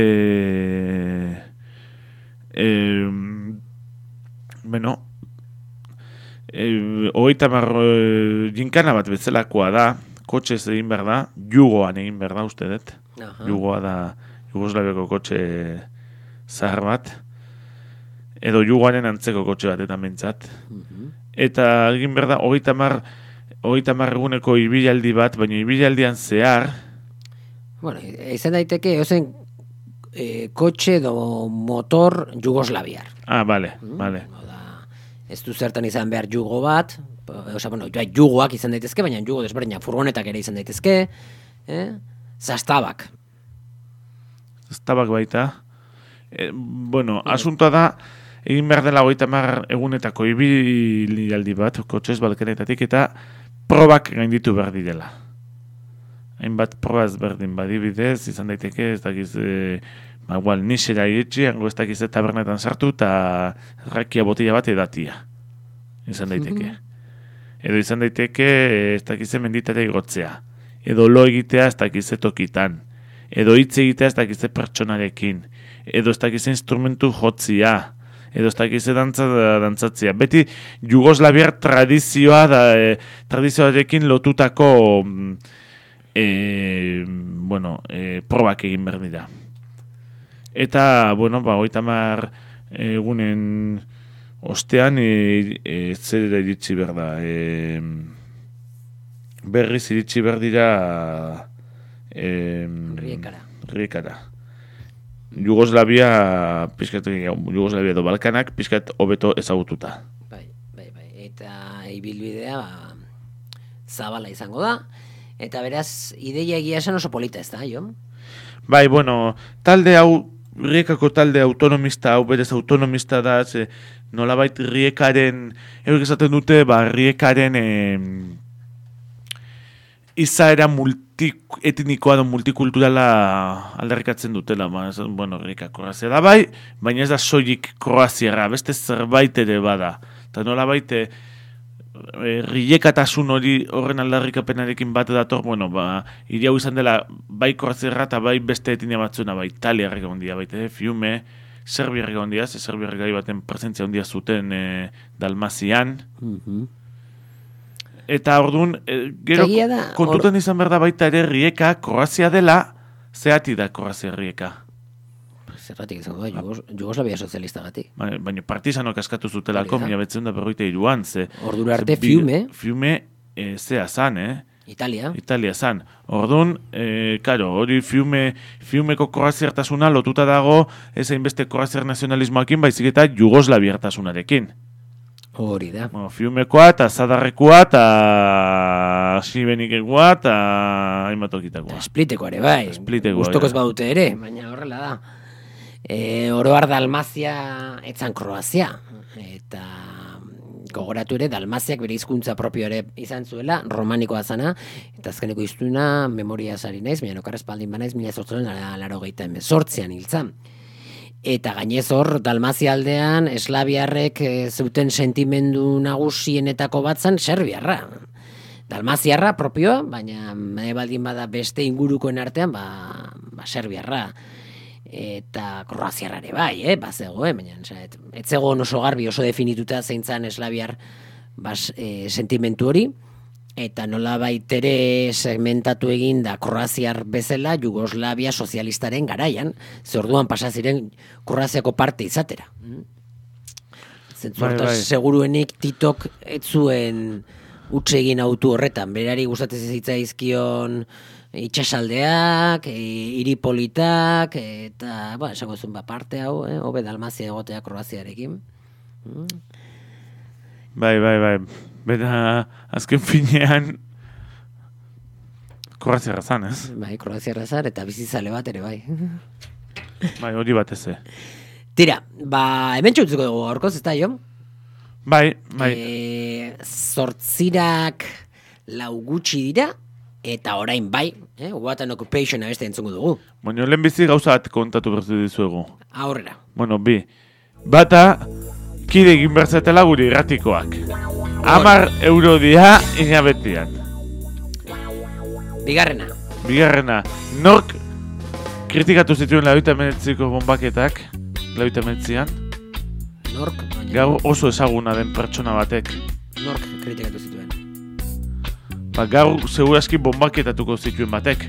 e, bueno e, hogeita mar e, jinkana bat bezalakoa da, kotxez egin behar da, jugoan egin behar da uste dut. Aha. Jugoa da Jugoslaviako kotxe zahar bat edo jugoaren antzeko kotxe bat eta mentzat. Mm-hmm. Eta egin behar da hogeita mar hogeita mar eguneko ibilaldi bat, baina ibilaldian zehar bueno, izan daiteke ozen e, kotxe edo motor jugoslaviar. Ah, bale, mm, bale. Ez du zertan izan behar jugo bat, oza, bueno, jugoak izan daitezke, baina jugo desberdinak furgonetak ere izan daitezke, eh? Zastabak. Zastabak baita. E, bueno, mm. asuntoa da, egin behar dela hogeita hamar egunetako ibilaldi bat, kotxez Balkanetatik, eta probak gainditu behar direla. Hainbat proba ezberdin badibidez, izan daiteke, ez dakiz, e, ba, igual, nixera iritsi, hango ez dakiz tabernetan sartu, eta rakia botila bat edatia. Izan daiteke. Edo izan daiteke, ez dakiz menditara igotzea. Edo lo egitea ez dakize tokitan, edo hitz egitea ez dakize pertsonarekin, edo ez dakize instrumentu jotzia, edo ez dakize dantza, dantzatzia. Beti Jugoslaviar tradizioa da, e, tradizioarekin lotutako e, bueno, e, probak egin behar dira. Eta, bueno, ba, hogeita hamar egunen ostean e, e, zer iritsi behar da, e, berriz iritsi behar dira eh, Rijekara. Rijekara. Jugoslavia pizkat, Jugoslavia edo Balkanak pizkat hobeto ezagututa. Bai, bai, bai. Eta ibilbidea ba, zabala izango da. Eta beraz, ideia egia esan oso polita ez da, jo? Bai, bueno, talde hau, Rijekako talde autonomista, hau berez autonomista da, ze, nolabait Rijekaren, eurek esaten dute, ba, Rijekaren eh, izaera multietnikoa da multikulturala aldarrikatzen dutela, ba, bueno, Rijeka Kroazia da bai, baina ez da soilik kroaziarra, beste zerbait ere bada. Eta nolabait e, Rijekatasun hori horren aldarrikapenarekin bat dator, bueno, ba, hiri hau izan dela bai kroaziarra eta bai beste etnia batzuena, bai italiarrek egon dira, baita, Fiume, serbiarrek egon dira, ze serbiarrek gai baten presentzia ondia zuten e, Dalmazian. Mhm. Eta orduan, e, gero da, kontutan or... izan behar da baita ere Rijeka, Kroazia dela, zehati da Kroazia Rijeka. Zerratik izango da, Jugos, Jugoslavia sozialistagatik. Baina, baina partizanok askatu zutelako, mila betzen da berroita iruan, ze... Ordura arte, Fiume. Fiume, e, zea zan, eh? Italia. Italia zan. Orduan, e, karo, hori fiume, fiumeko kroaziartasuna lotuta dago ez hainbeste kroaziar nazionalismoakin, baizik eta jugoslaviartasunarekin. Hori da. Bueno, fiumekoa eta zadarrekoa eta sibenikekoa eta hainbatokitakoa. Splitekoa ere bai. Splitekoa. Gustokoz badute ere, baina horrela da. E, oroar Dalmazia etzan Kroazia. Eta gogoratu ere, Dalmaziak bere hizkuntza propio ere izan zuela, romanikoa zana, eta azkeneko hiztuna memoria sari naiz, baina okarrez baldin banaiz, mila zortzoren laro gehieta emezortzean hiltzan. Eta gainez hor, Dalmazia aldean, eslabiarrek e, zuten sentimendu nagusienetako batzan serbiarra. Dalmaziarra propioa, baina e, baldin bada beste ingurukoen artean, ba, ba serbiarra. Eta kroaziarra ere bai, eh, bazego, eh, baina et, ez zegoen oso garbi, oso definituta zeintzan eslabiar bas, e, sentimentu hori, eta nola baitere segmentatu egin da kroaziar bezala Jugoslavia sozialistaren garaian, ze orduan pasa ziren Kroaziako parte izatera. Zentzu Bai, hortaz, bai. seguruenik Titok ez zuen utz egin autu horretan, berari gustatzen zitzaizkion itxasaldeak, e, hiri politak, eta, ba, esango zuen, ba, parte hau, eh, hobe Dalmazia egotea Kroaziarekin. Mm. Bai, bai, bai. Bera, azken finean, kroaziarra zan, ez? Bai, Kroaziarra zar, eta bizizale bat ere, bai. Bai, hori bat ez. Tira, ba, hemen txutziko dugu gaurkoz, ez da, jo? Bai, bai. E, zortzirak lau gutxi dira, eta orain bai, eh, What an Occupation abeste entzungu dugu. Baina lehen bizi gauza bat kontatu bertu dizuegu. Aurrera. Bueno, bi. Bata, kide egin bertzatela gure irratikoak. Amar euro dira inabetian. Bigarrena. Bigarrena, nork kritikatu zituen laurogeita hemeretziko bombaketak, laurogeita hemeretzian, Nork, baina, gaur oso ezaguna den pertsona batek. nork kritikatu zituen. Ba, gaur segurazki bombaketatuko zituen batek.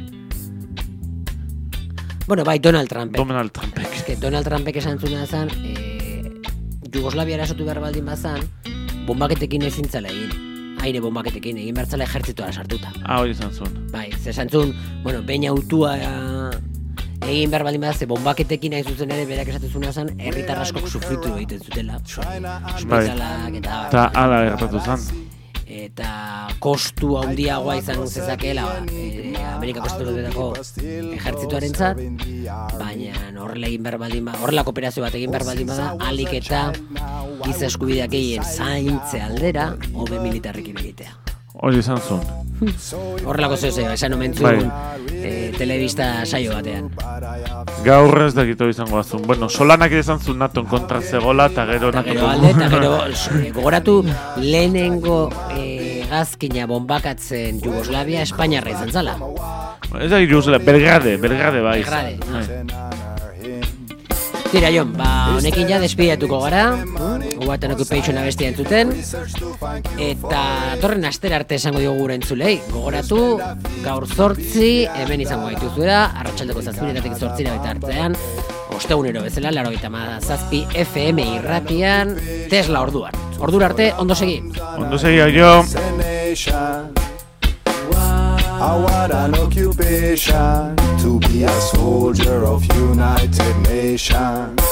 Bueno, bai, Donald Trumpek. Donald Trumpek. Eske Donald Trumpek esan zuna zan, e, Jugoslavia erasotu behar baldin bazan, bombaketekin ezin zala egin. Aire bombaketekin egin behar zala ejertzitoa sartuta. Ah, hori izan zuen. Bai, ze esan zuen, bueno, behin autua egin behar baldin bazan, ze bombaketekin hain zuzen ere berak esatu zuna zan, herritar askok sufritu egiten zutela. Ospitalak eta... Eta ala gertatu zan. eta kostu handiagoa izan zezakeela e, Amerikako Estatuetako ejertzituarentzat, baina horrela egin behar baldin bada, horrelako operazio bat egin behar baldin bada, alik eta giza eskubideak egin zaintze aldera, hobe militarrekin egitea. Hori izan zuen. Horrelako zehozeo, esan omen zuen e, telebista saio batean. Gaur ez dakit hori izango azun. Bueno, Solanak izan zuen naton kontra zegola, eta gero... Eta gero alde, eta gero gogoratu lehenengo e, gazkina bombakatzen Jugoslavia Espainiarra izan zala. Ez da Jugoslavia, Belgrade, Belgrade bai. Belgrade, no. Tira, Jon, ba, honekin ja despideatuko gara, What an Occupation abestia entzuten, eta torren astera arte esango diogu gure entzulei, gogoratu, gaur zortzi, hemen izango gaituzuela, arratsaldeko zazpiretatik zortzira beta hartzean, ostegunero bezala, laro gita zazpi F M irratian, Tesla orduan. Ordura arte, ondo segi. Ondo segi, jo. I want an occupation to be a soldier of United Nations.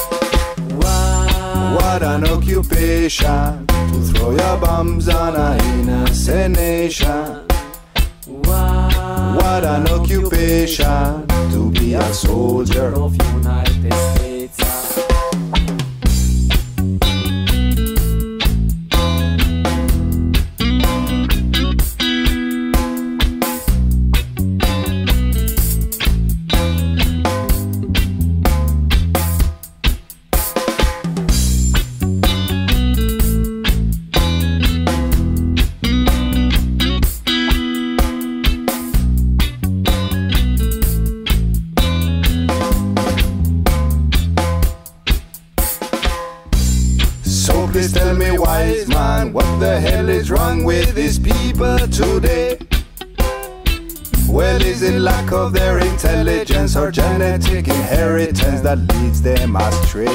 What an occupation to throw your bombs on a innocent nation. What an occupation to be a soldier of United States. Please tell me, wise man, what the hell is wrong with these people today? Well, is it lack of their intelligence or genetic inheritance that leads them astray?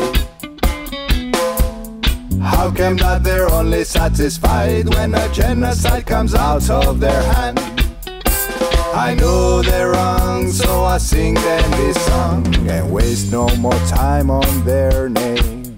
How come that they're only satisfied when a genocide comes out of their hand? I know they're wrong, so I sing them this song and waste no more time on their name.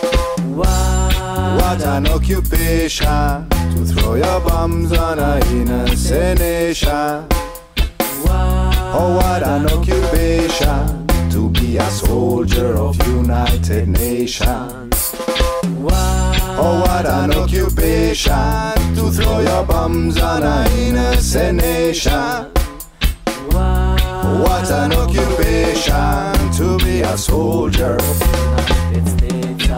What an occupation to throw your bombs on a innocent nation. Oh, what an occupation to be a soldier of United Nations. Oh, what an occupation to throw your bombs on a innocent nation. What an occupation to be a soldier of United States.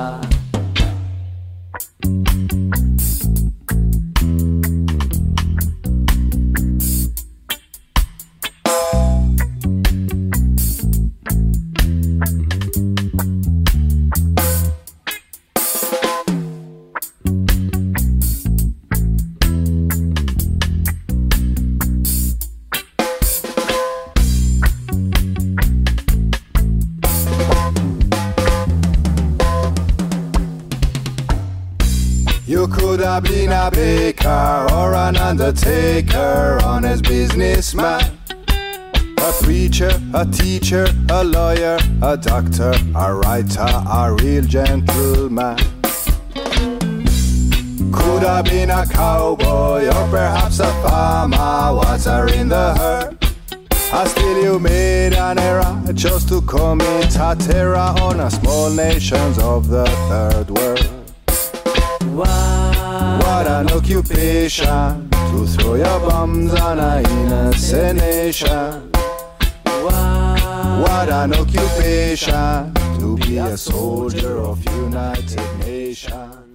You could have been a baker or an undertaker, honest businessman, a preacher, a teacher, a lawyer, a doctor, a writer, a real gentleman. Could have been a cowboy or perhaps a farmer, watering the herd. And still you made an error just to commit a terror on a small nations of the third world. What an occupation to throw your bombs on a innocent nation. What an occupation to be a soldier of United Nations.